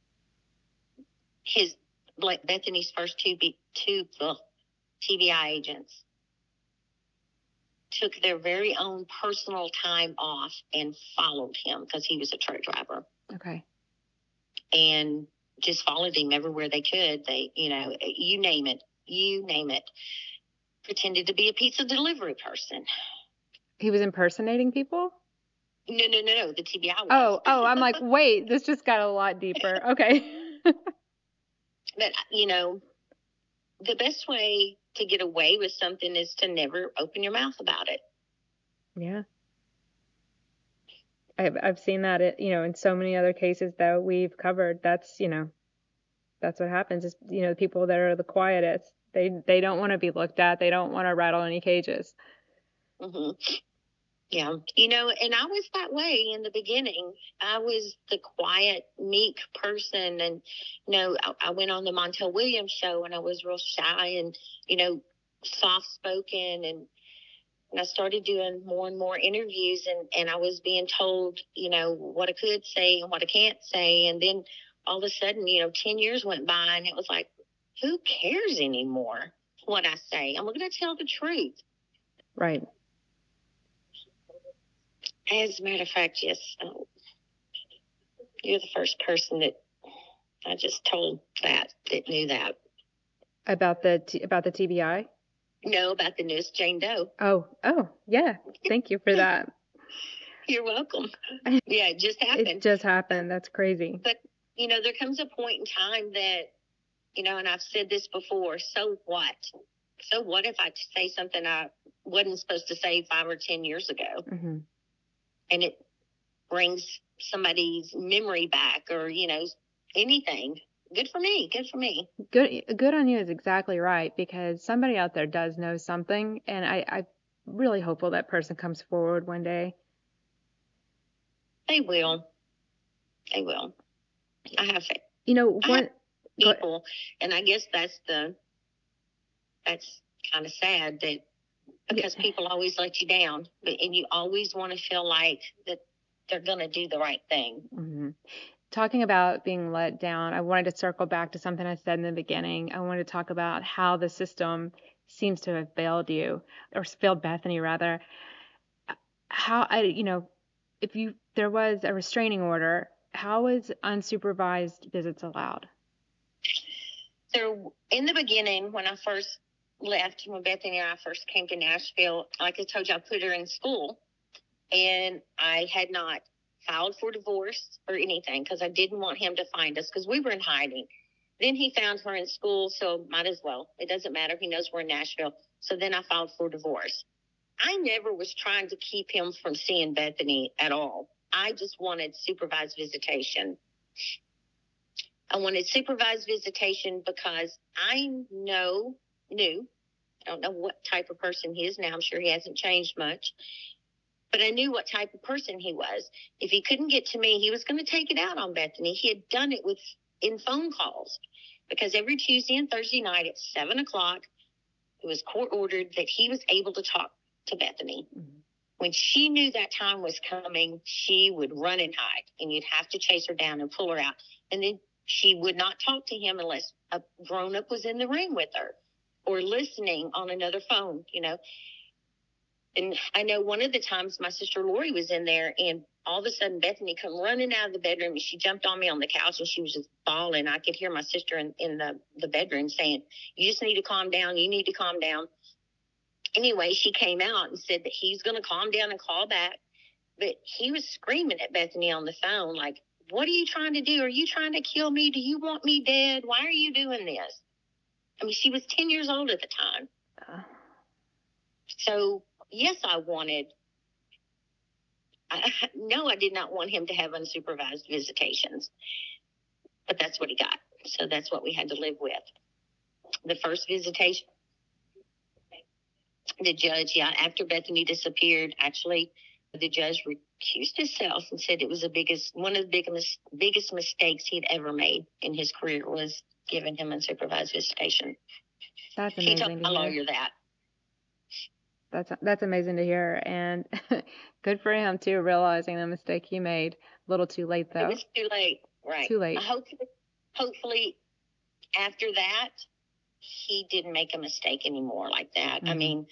his, like Bethany's first two, two ugh, T B I agents took their very own personal time off and followed him because he was a truck driver. Okay. And just followed him everywhere they could. They, you know, you name it, you name it. Pretended to be a pizza delivery person. He was impersonating people? No, no, no, no. The T B I was. Oh, oh, I'm like, wait, this just got a lot deeper. Okay. But, you know, the best way to get away with something is to never open your mouth about it. Yeah. I've, I've seen that, it, you know, in so many other cases that we've covered. That's, you know, that's what happens is, you know, the people that are the quietest, they, they don't want to be looked at. They don't want to rattle any cages. Mm-hmm. Yeah. You know, and I was that way in the beginning. I was the quiet, meek person. And, you know, I, I went on the Montel Williams show and I was real shy and, you know, soft spoken. And, and I started doing more and more interviews and, and I was being told, you know, what I could say and what I can't say. And then all of a sudden, you know, ten years went by and it was like, who cares anymore what I say? I'm going to tell the truth. Right. As a matter of fact, yes, um, you're the first person that I just told that, that knew that. About the, t- about the T B I? No, about the newest Jane Doe. Oh, oh, yeah. Thank you for that. You're welcome. Yeah, it just happened. It just happened. That's crazy. But, you know, there comes a point in time that, you know, and I've said this before, so what? So what if I say something I wasn't supposed to say five or ten years ago? Mm-hmm. And it brings somebody's memory back or, you know, anything. Good for me. Good for me. Good good on you is exactly right, because somebody out there does know something, and I, I'm really hopeful that person comes forward one day. They will. They will. I have faith. You know, one people, and I guess that's the that's kind of sad that because yeah. people always let you down, but and you always want to feel like that they're going to do the right thing. Mm-hmm. Talking about being let down, I wanted to circle back to something I said in the beginning. I wanted to talk about how the system seems to have failed you, or failed Bethany rather. How I, you know, if you there was a restraining order, how was unsupervised visits allowed? So in the beginning, when I first left, when Bethany and I first came to Nashville, like I told you, I put her in school, and I had not filed for divorce or anything because I didn't want him to find us because we were in hiding. Then he found her in school, so might as well. It doesn't matter. He knows we're in Nashville. So then I filed for divorce. I never was trying to keep him from seeing Bethany at all. I just wanted supervised visitation. I wanted supervised visitation because I know, knew, I don't know what type of person he is now. I'm sure he hasn't changed much. But I knew what type of person he was. If he couldn't get to me, he was going to take it out on Bethany. He had done it with in phone calls because every Tuesday and Thursday night at seven o'clock, it was court ordered that he was able to talk to Bethany. Mm-hmm. When she knew that time was coming, she would run and hide, and you'd have to chase her down and pull her out. And then she would not talk to him unless a grown-up was in the room with her or listening on another phone, you know. And I know one of the times my sister Lori was in there, and all of a sudden Bethany come running out of the bedroom, and she jumped on me on the couch, and she was just bawling. I could hear my sister in, in the, the bedroom saying, you just need to calm down. You need to calm down. Anyway, she came out and said that he's going to calm down and call back. But he was screaming at Bethany on the phone, like, what are you trying to do? Are you trying to kill me? Do you want me dead? Why are you doing this? I mean, she was ten years old at the time. Uh. So... yes, I wanted, I, no, I did not want him to have unsupervised visitations, but that's what he got. So that's what we had to live with. the first visitation, the judge, yeah, after Bethany disappeared, actually, the judge recused himself and said it was the biggest, one of the biggest, biggest mistakes he'd ever made in his career was giving him unsupervised visitation. That's He amazing told to my hear. lawyer that. That's that's amazing to hear, and good for him too, realizing the mistake he made. A little too late though. It was too late, right? Too late. Hopefully, hopefully, after that, he didn't make a mistake anymore like that. Mm-hmm. I mean,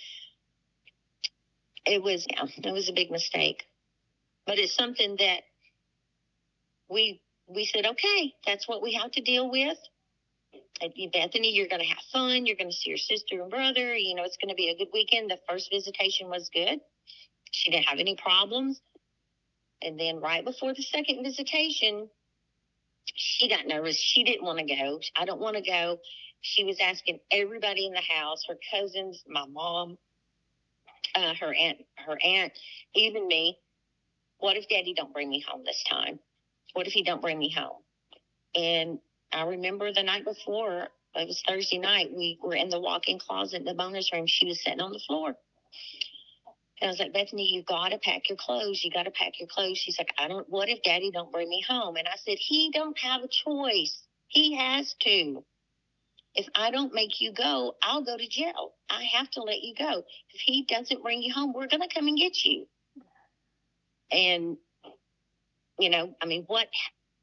it was yeah, it was a big mistake, but it's something that we we said, okay, that's what we have to deal with. Bethany, you're going to have fun. You're going to see your sister and brother. You know, it's going to be a good weekend. The first visitation was good. She didn't have any problems. And then right before the second visitation, she got nervous. She didn't want to go. I don't want to go. She was asking everybody in the house, her cousins, my mom, uh, her aunt, her aunt, even me, what if Daddy don't bring me home this time? What if he don't bring me home? And I remember the night before, it was Thursday night, we were in the walk-in closet in the bonus room. She was sitting on the floor. And I was like, Bethany, you got to pack your clothes. You got to pack your clothes. She's like, I don't, what if Daddy don't bring me home? And I said, he don't have a choice. He has to. If I don't make you go, I'll go to jail. I have to let you go. If he doesn't bring you home, we're going to come and get you. And, you know, I mean, what?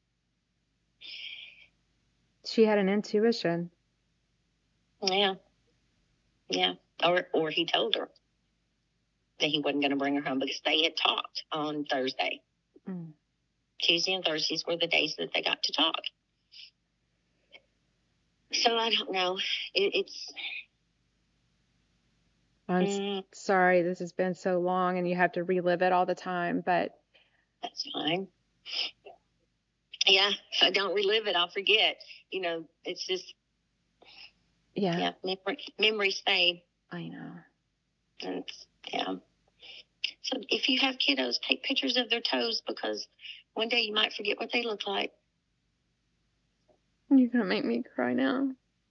She had an intuition. Yeah. Yeah. Or, or he told her that he wasn't going to bring her home because they had talked on Thursday. Mm. Tuesday and Thursdays were the days that they got to talk. So I don't know. It, it's. I'm mm, sorry this has been so long and you have to relive it all the time, but. That's fine. Yeah, if I don't relive it, I'll forget. You know, it's just. Yeah. Yeah, memory, memories fade. I know. And yeah. So if you have kiddos, take pictures of their toes because one day you might forget what they look like. You're going to make me cry now.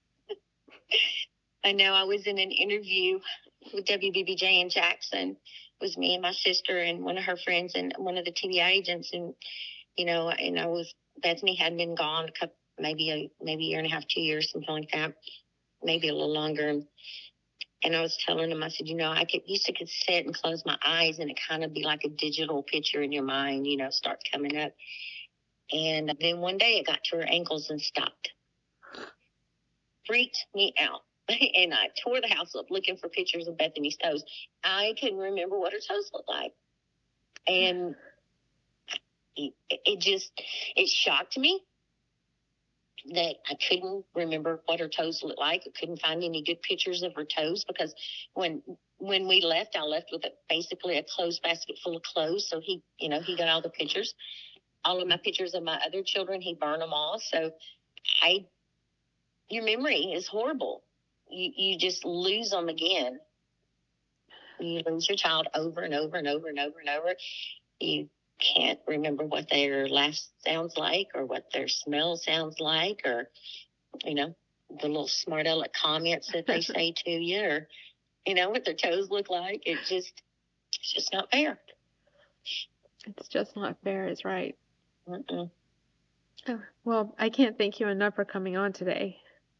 I know. I was in an interview with W B B J in Jackson. It was me and my sister and one of her friends and one of the T V agents. And, you know, and I was, Bethany had been gone a couple, maybe a, maybe a year and a half, two years, something like that. Maybe a little longer. And, and I was telling him, I said, you know, I could used to could sit and close my eyes and it kind of be like a digital picture in your mind, you know, starts coming up. And then one day it got to her ankles and stopped. Freaked me out. And I tore the house up looking for pictures of Bethany's toes. I couldn't remember what her toes looked like. And it, it just, it shocked me that I couldn't remember what her toes looked like. I couldn't find any good pictures of her toes because when when we left, I left with a, basically a clothes basket full of clothes. So he, you know, he got all the pictures. All of my pictures of my other children, he burned them all. So I, your memory is horrible. You you just lose them again. You lose your child over and over and over and over and over. You can't remember what their laugh sounds like or what their smell sounds like or, you know, the little smart aleck comments that they say to you or, you know, what their toes look like. It just, it's just not fair. It's just not fair is right. Mm-mm. Oh, well, I can't thank you enough for coming on today.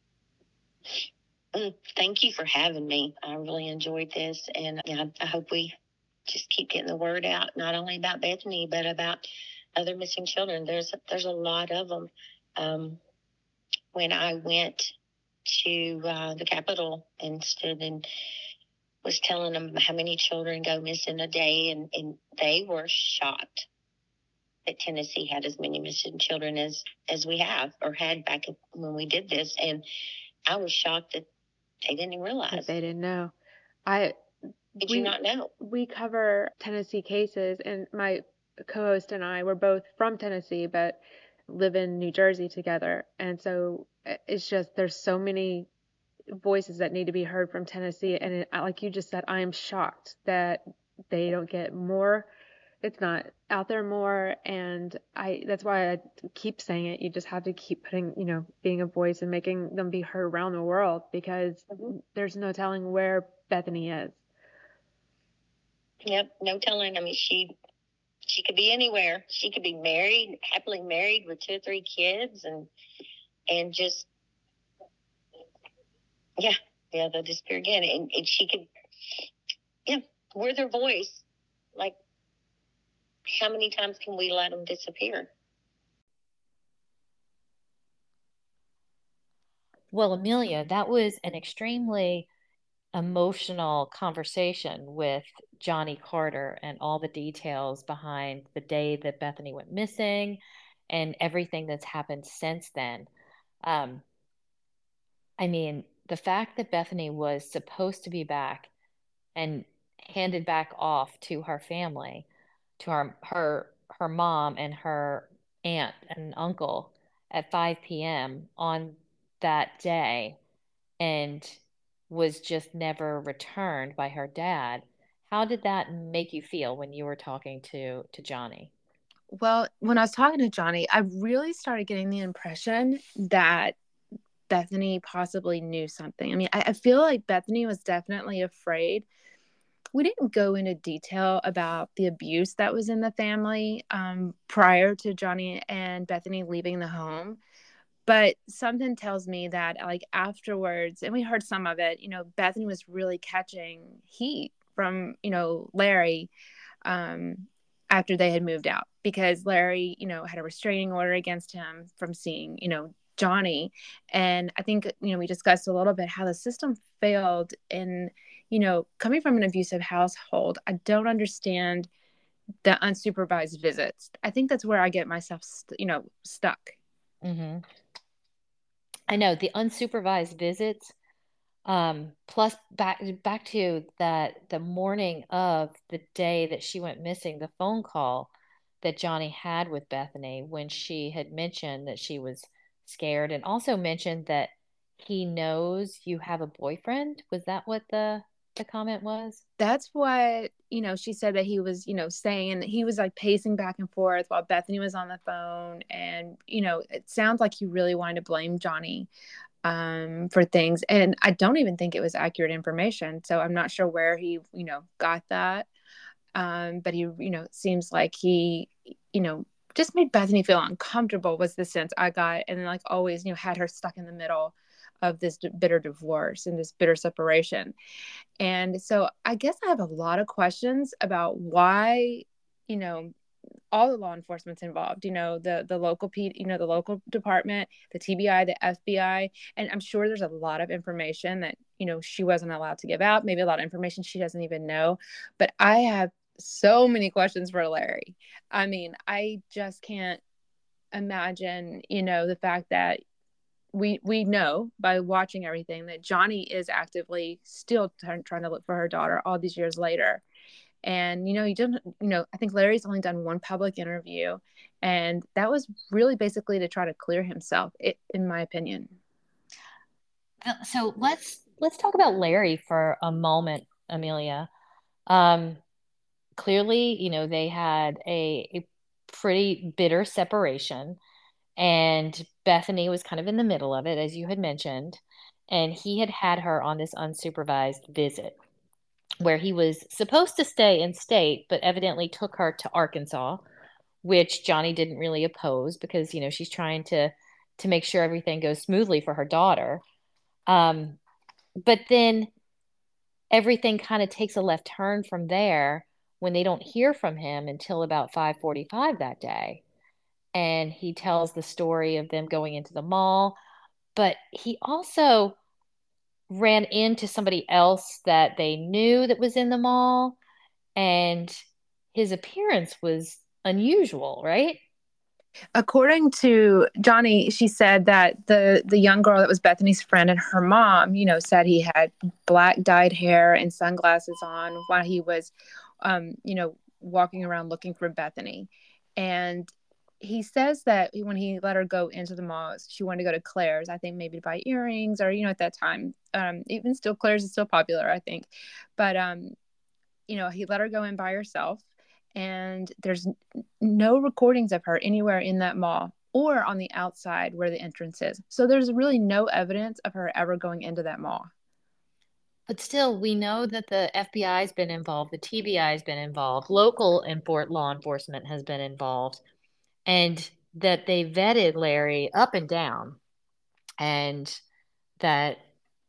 Mm, thank you for having me. I really enjoyed this, and you know, I hope we just keep getting the word out, not only about Bethany, but about other missing children. There's there's a lot of them. Um, when I went to uh, the Capitol and stood and was telling them how many children go missing a day, and, and they were shocked that Tennessee had as many missing children as, as we have or had back when we did this. And I was shocked that they didn't even realize. That they didn't know. I Did we, you not know? We cover Tennessee cases, and my co-host and I, we're both from Tennessee, but live in New Jersey together. And so it's just, there's so many voices that need to be heard from Tennessee. And it, like you just said, I am shocked that they don't get more It's not out there more. And I, that's why I keep saying it. You just have to keep putting, you know, being a voice and making them be heard around the world, because mm-hmm. there's no telling where Bethany is. Yep. No telling. I mean, she, she could be anywhere. She could be married, happily married with two or three kids, and, and just, yeah, yeah, they'll disappear again. And, and she could, yeah, we're their voice. Like, how many times can we let them disappear? Well, Amelia, that was an extremely emotional conversation with Johnny Carter and all the details behind the day that Bethany went missing and everything that's happened since then. Um, I mean, the fact that Bethany was supposed to be back and handed back off to her family, to her her her mom and her aunt and uncle at five p.m. on that day, and was just never returned by her dad. How did that make you feel when you were talking to to Johnny? Well, when I was talking to Johnny, I really started getting the impression that Bethany possibly knew something. I mean, I, I feel like Bethany was definitely afraid. We didn't go into detail about the abuse that was in the family um, prior to Johnny and Bethany leaving the home. But something tells me that, like, afterwards, and we heard some of it, you know, Bethany was really catching heat from, you know, Larry um, after they had moved out, because Larry, you know, had a restraining order against him from seeing, you know, Johnny. And I think, you know, we discussed a little bit how the system failed in, you know, coming from an abusive household. I don't understand the unsupervised visits. I think that's where I get myself, st- you know, stuck. Mm-hmm. I know the unsupervised visits, um, plus back back to that the morning of the day that she went missing, the phone call that Johnny had with Bethany when she had mentioned that she was scared, and also mentioned that he knows you have a boyfriend. Was that what the the comment was? That's what, you know, she said that he was, you know, saying, and he was like pacing back and forth while Bethany was on the phone. And, you know, it sounds like he really wanted to blame Johnny um, for things. And I don't even think it was accurate information. So I'm not sure where he, you know, got that. Um, but he, you know, it seems like he, you know, just made Bethany feel uncomfortable, was the sense I got. And then, like, always, you know, had her stuck in the middle of this bitter divorce and this bitter separation. And so I guess I have a lot of questions about why, you know, all the law enforcement's involved, you know, the the local P, you know, the local department, the T B I, the F B I, and I'm sure there's a lot of information that, you know, she wasn't allowed to give out, maybe a lot of information she doesn't even know. But I have so many questions for Larry. I mean, I just can't imagine, you know, the fact that we we know by watching everything that Johnny is actively still t- trying to look for her daughter all these years later. And, you know, you didn't, you know, I think Larry's only done one public interview, and that was really basically to try to clear himself, it, in my opinion. So let's let's talk about Larry for a moment, Amelia. Um, clearly, you know, they had a, a pretty bitter separation, and Bethany was kind of in the middle of it, as you had mentioned, and he had had her on this unsupervised visit where he was supposed to stay in state, but evidently took her to Arkansas, which Johnny didn't really oppose because, you know, she's trying to to make sure everything goes smoothly for her daughter. Um, but then everything kind of takes a left turn from there when they don't hear from him until about five forty-five that day. And he tells the story of them going into the mall, but he also ran into somebody else that they knew that was in the mall, and his appearance was unusual, right? According to Johnny, she said that the the young girl that was Bethany's friend and her mom, you know, said he had black dyed hair and sunglasses on while he was, um, you know, walking around looking for Bethany. And he says that when he let her go into the mall, she wanted to go to Claire's, I think maybe to buy earrings, or, you know, at that time, um, even still, Claire's is still popular, I think. But, um, you know, he let her go in by herself. and there's no recordings of her anywhere in that mall or on the outside where the entrance is. So there's really no evidence of her ever going into that mall. But still, we know that the F B I has been involved, the T B I has been involved, local import law enforcement has been involved, and that they vetted Larry up and down, and that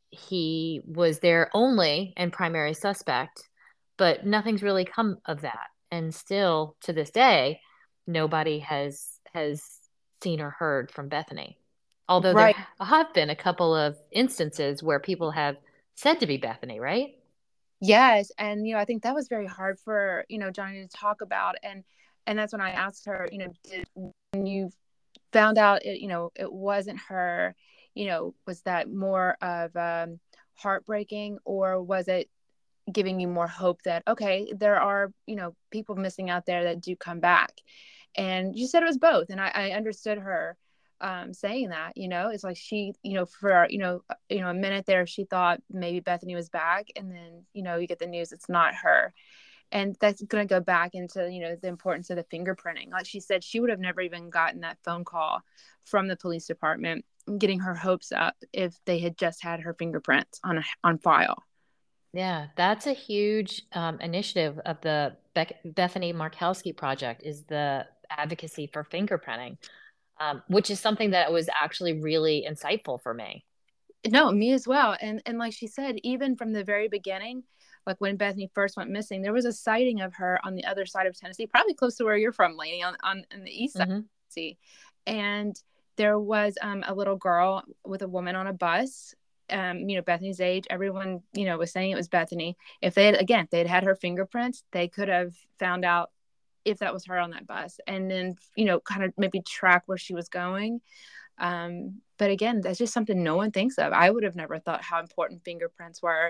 he was their only and primary suspect, but nothing's really come of that. And still, to this day, nobody has has seen or heard from Bethany. Although Right. there have been a couple of instances where people have said to be Bethany, right? Yes. And, you know, I think that was very hard for, you know, Johnny to talk about. And, and that's when I asked her, you know, did, when you found out, it, you know, it wasn't her, you know, was that more of um, heartbreaking, or was it giving you more hope that, okay, there are, you know, people missing out there that do come back? And you said it was both. And I, I understood her um, saying that, you know, it's like she, you know, for, you know, you know, a minute there, she thought maybe Bethany was back. And then, you know, you get the news, it's not her. And that's going to go back into, you know, the importance of the fingerprinting. Like she said, she would have never even gotten that phone call from the police department, getting her hopes up if they had just had her fingerprints on a, on file. Yeah, that's a huge um, initiative of the Be- Bethany Markowski Project, is the advocacy for fingerprinting, um, which is something that was actually really insightful for me. No, me as well. And and like she said, even from the very beginning, like when Bethany first went missing, there was a sighting of her on the other side of Tennessee, probably close to where you're from, Lainey, on on, on the east side Mm-hmm. of Tennessee. And there was um, a little girl with a woman on a bus. Um, you know, Bethany's age. Everyone, you know, was saying it was Bethany. If they had, again, if they had had her fingerprints, they could have found out if that was her on that bus, and then, you know, kind of maybe track where she was going. Um, but again, that's just something no one thinks of. I would have never thought how important fingerprints were.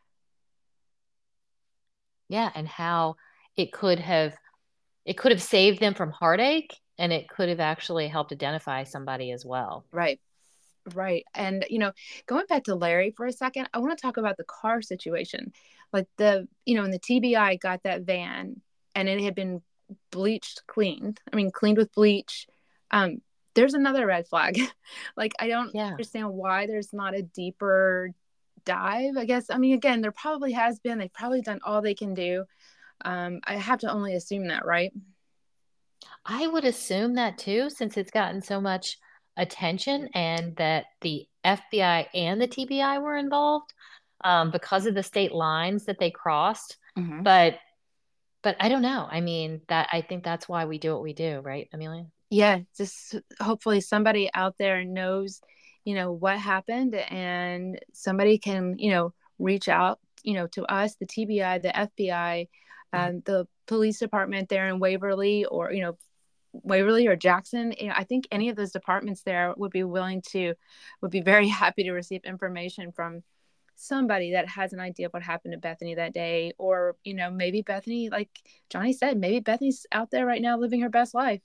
Yeah, and how it could have it could have saved them from heartache, and it could have actually helped identify somebody as well. Right. Right. And, you know, going back to Larry for a second, I want to talk about the car situation. Like the, you know, when the T B I got that van and it had been bleached, cleaned, I mean, cleaned with bleach, um, there's another red flag. Like, I don't Yeah. understand why there's not a deeper dive, I guess. I mean, again, there probably has been. They've probably done all they can do. Um, I have to only assume that, right? I would assume that too, since it's gotten so much attention, and that the F B I and the T B I were involved um, because of the state lines that they crossed. Mm-hmm. But but I don't know. I mean, that I think that's why we do what we do, right, Amelia? Yeah, just hopefully somebody out there knows, you know, what happened, and somebody can, you know, reach out, you know, to us, the T B I, the F B I, um, the police department there in Waverly, or, you know, Waverly or Jackson. You know, I think any of those departments there would be willing to, would be very happy to receive information from somebody that has an idea of what happened to Bethany that day. Or, you know, maybe Bethany, like Johnny said, maybe Bethany's out there right now living her best life.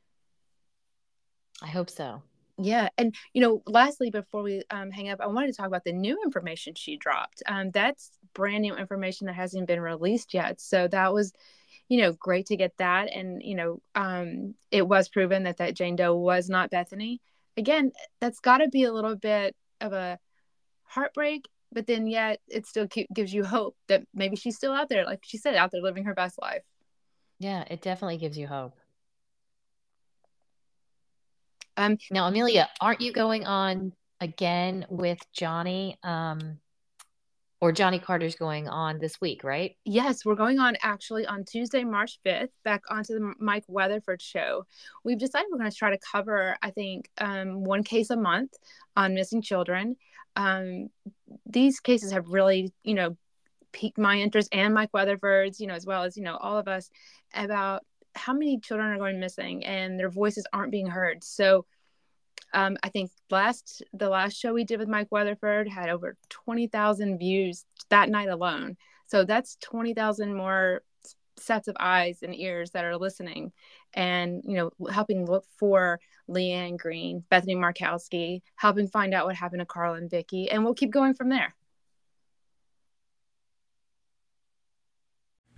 I hope so. Yeah. And, you know, lastly, before we um, hang up, I wanted to talk about the new information she dropped. Um, that's brand new information that hasn't been released yet. So that was, you know, great to get that. And, you know, um, it was proven that that Jane Doe was not Bethany. Again, that's got to be a little bit of a heartbreak, but then yet it still keep, gives you hope that maybe she's still out there. Like she said, out there living her best life. Yeah, it definitely gives you hope. Um, Now, Amelia, aren't you going on again with Johnny? Um, or Johnny Carter's going on this week, right? Yes, we're going on actually on Tuesday, March fifth, back onto the Mike Weatherford show. We've decided we're going to try to cover, I think, um, one case a month on missing children. Um, these cases have really, you know, piqued my interest and Mike Weatherford's, you know, as well as, you know, all of us, about how many children are going missing and their voices aren't being heard. So um, I think last the last show we did with Mike Weatherford had over twenty thousand views that night alone. So that's twenty thousand more sets of eyes and ears that are listening and, you know, helping look for Leanne Green, Bethany Markowski, helping find out what happened to Carl and Vicky. And we'll keep going from there.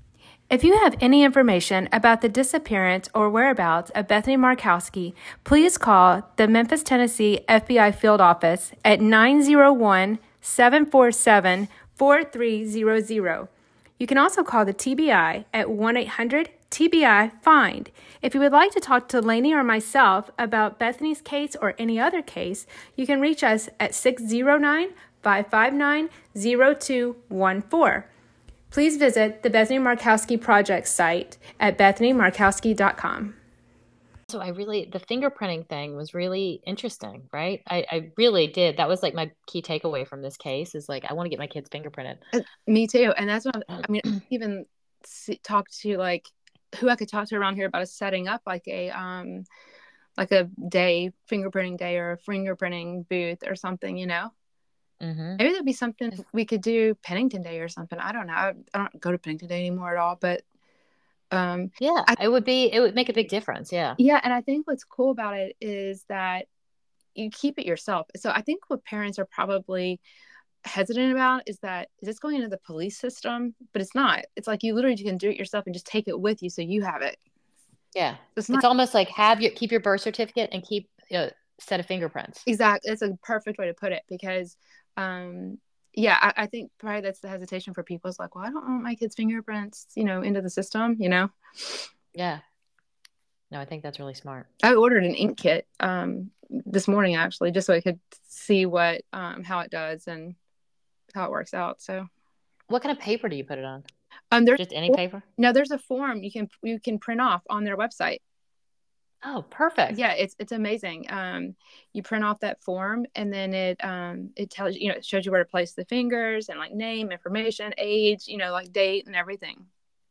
If you have any information about the disappearance or whereabouts of Bethany Markowski, please call the Memphis, Tennessee F B I Field Office at nine zero one, seven four seven, four three zero zero. You can also call the T B I at one eight hundred T B I find. If you would like to talk to Lainey or myself about Bethany's case or any other case, you can reach us at six zero nine, five five nine, zero two one four. Please visit the Bethany Markowski Project site at bethany markowski dot com. So I really, the fingerprinting thing was really interesting, right? I, I really did. That was like my key takeaway from this case is like, I want to get my kids fingerprinted. Uh, me too. And that's what, I mean, I even see, talk to like who I could talk to around here about us setting up like a, um, like a day, fingerprinting day or a fingerprinting booth or something, you know? Mm-hmm. Maybe that'd be something we could do Pennington Day or something. I don't know. I, I don't go to Pennington Day anymore at all, but um, yeah, I, it would be, it would make a big difference. Yeah. Yeah. And I think what's cool about it is that you keep it yourself. So I think what parents are probably hesitant about is that, is this going into the police system? But it's not. It's like you literally can do it yourself and just take it with you so you have it. Yeah. It's, not, it's almost like have your, keep your birth certificate and keep a set of fingerprints. Exactly. It's a perfect way to put it because Um, yeah, I, I think probably that's the hesitation for people is like, well, I don't want my kids' fingerprints, you know, into the system, you know? Yeah. No, I think that's really smart. I ordered an ink kit um, this morning, actually, just so I could see what, um, how it does and how it works out. So what kind of paper do you put it on? Um, there's just any paper? No, there's a form you can, you can print off on their website. Oh, perfect. Yeah, it's it's amazing. Um, you print off that form and then it um it tells you, you know, it shows you where to place the fingers and like name, information, age, you know, like date and everything.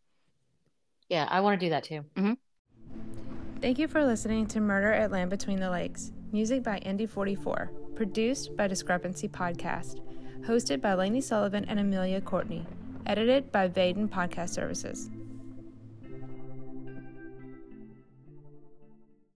Yeah, I want to do that too. Mm-hmm. Thank you for listening to Murder at Land Between the Lakes. Music by Indy forty-four. Produced by Discrepancy Podcast. Hosted by Lainey Sullivan and Amelia Courtney. Edited by Vaden Podcast Services.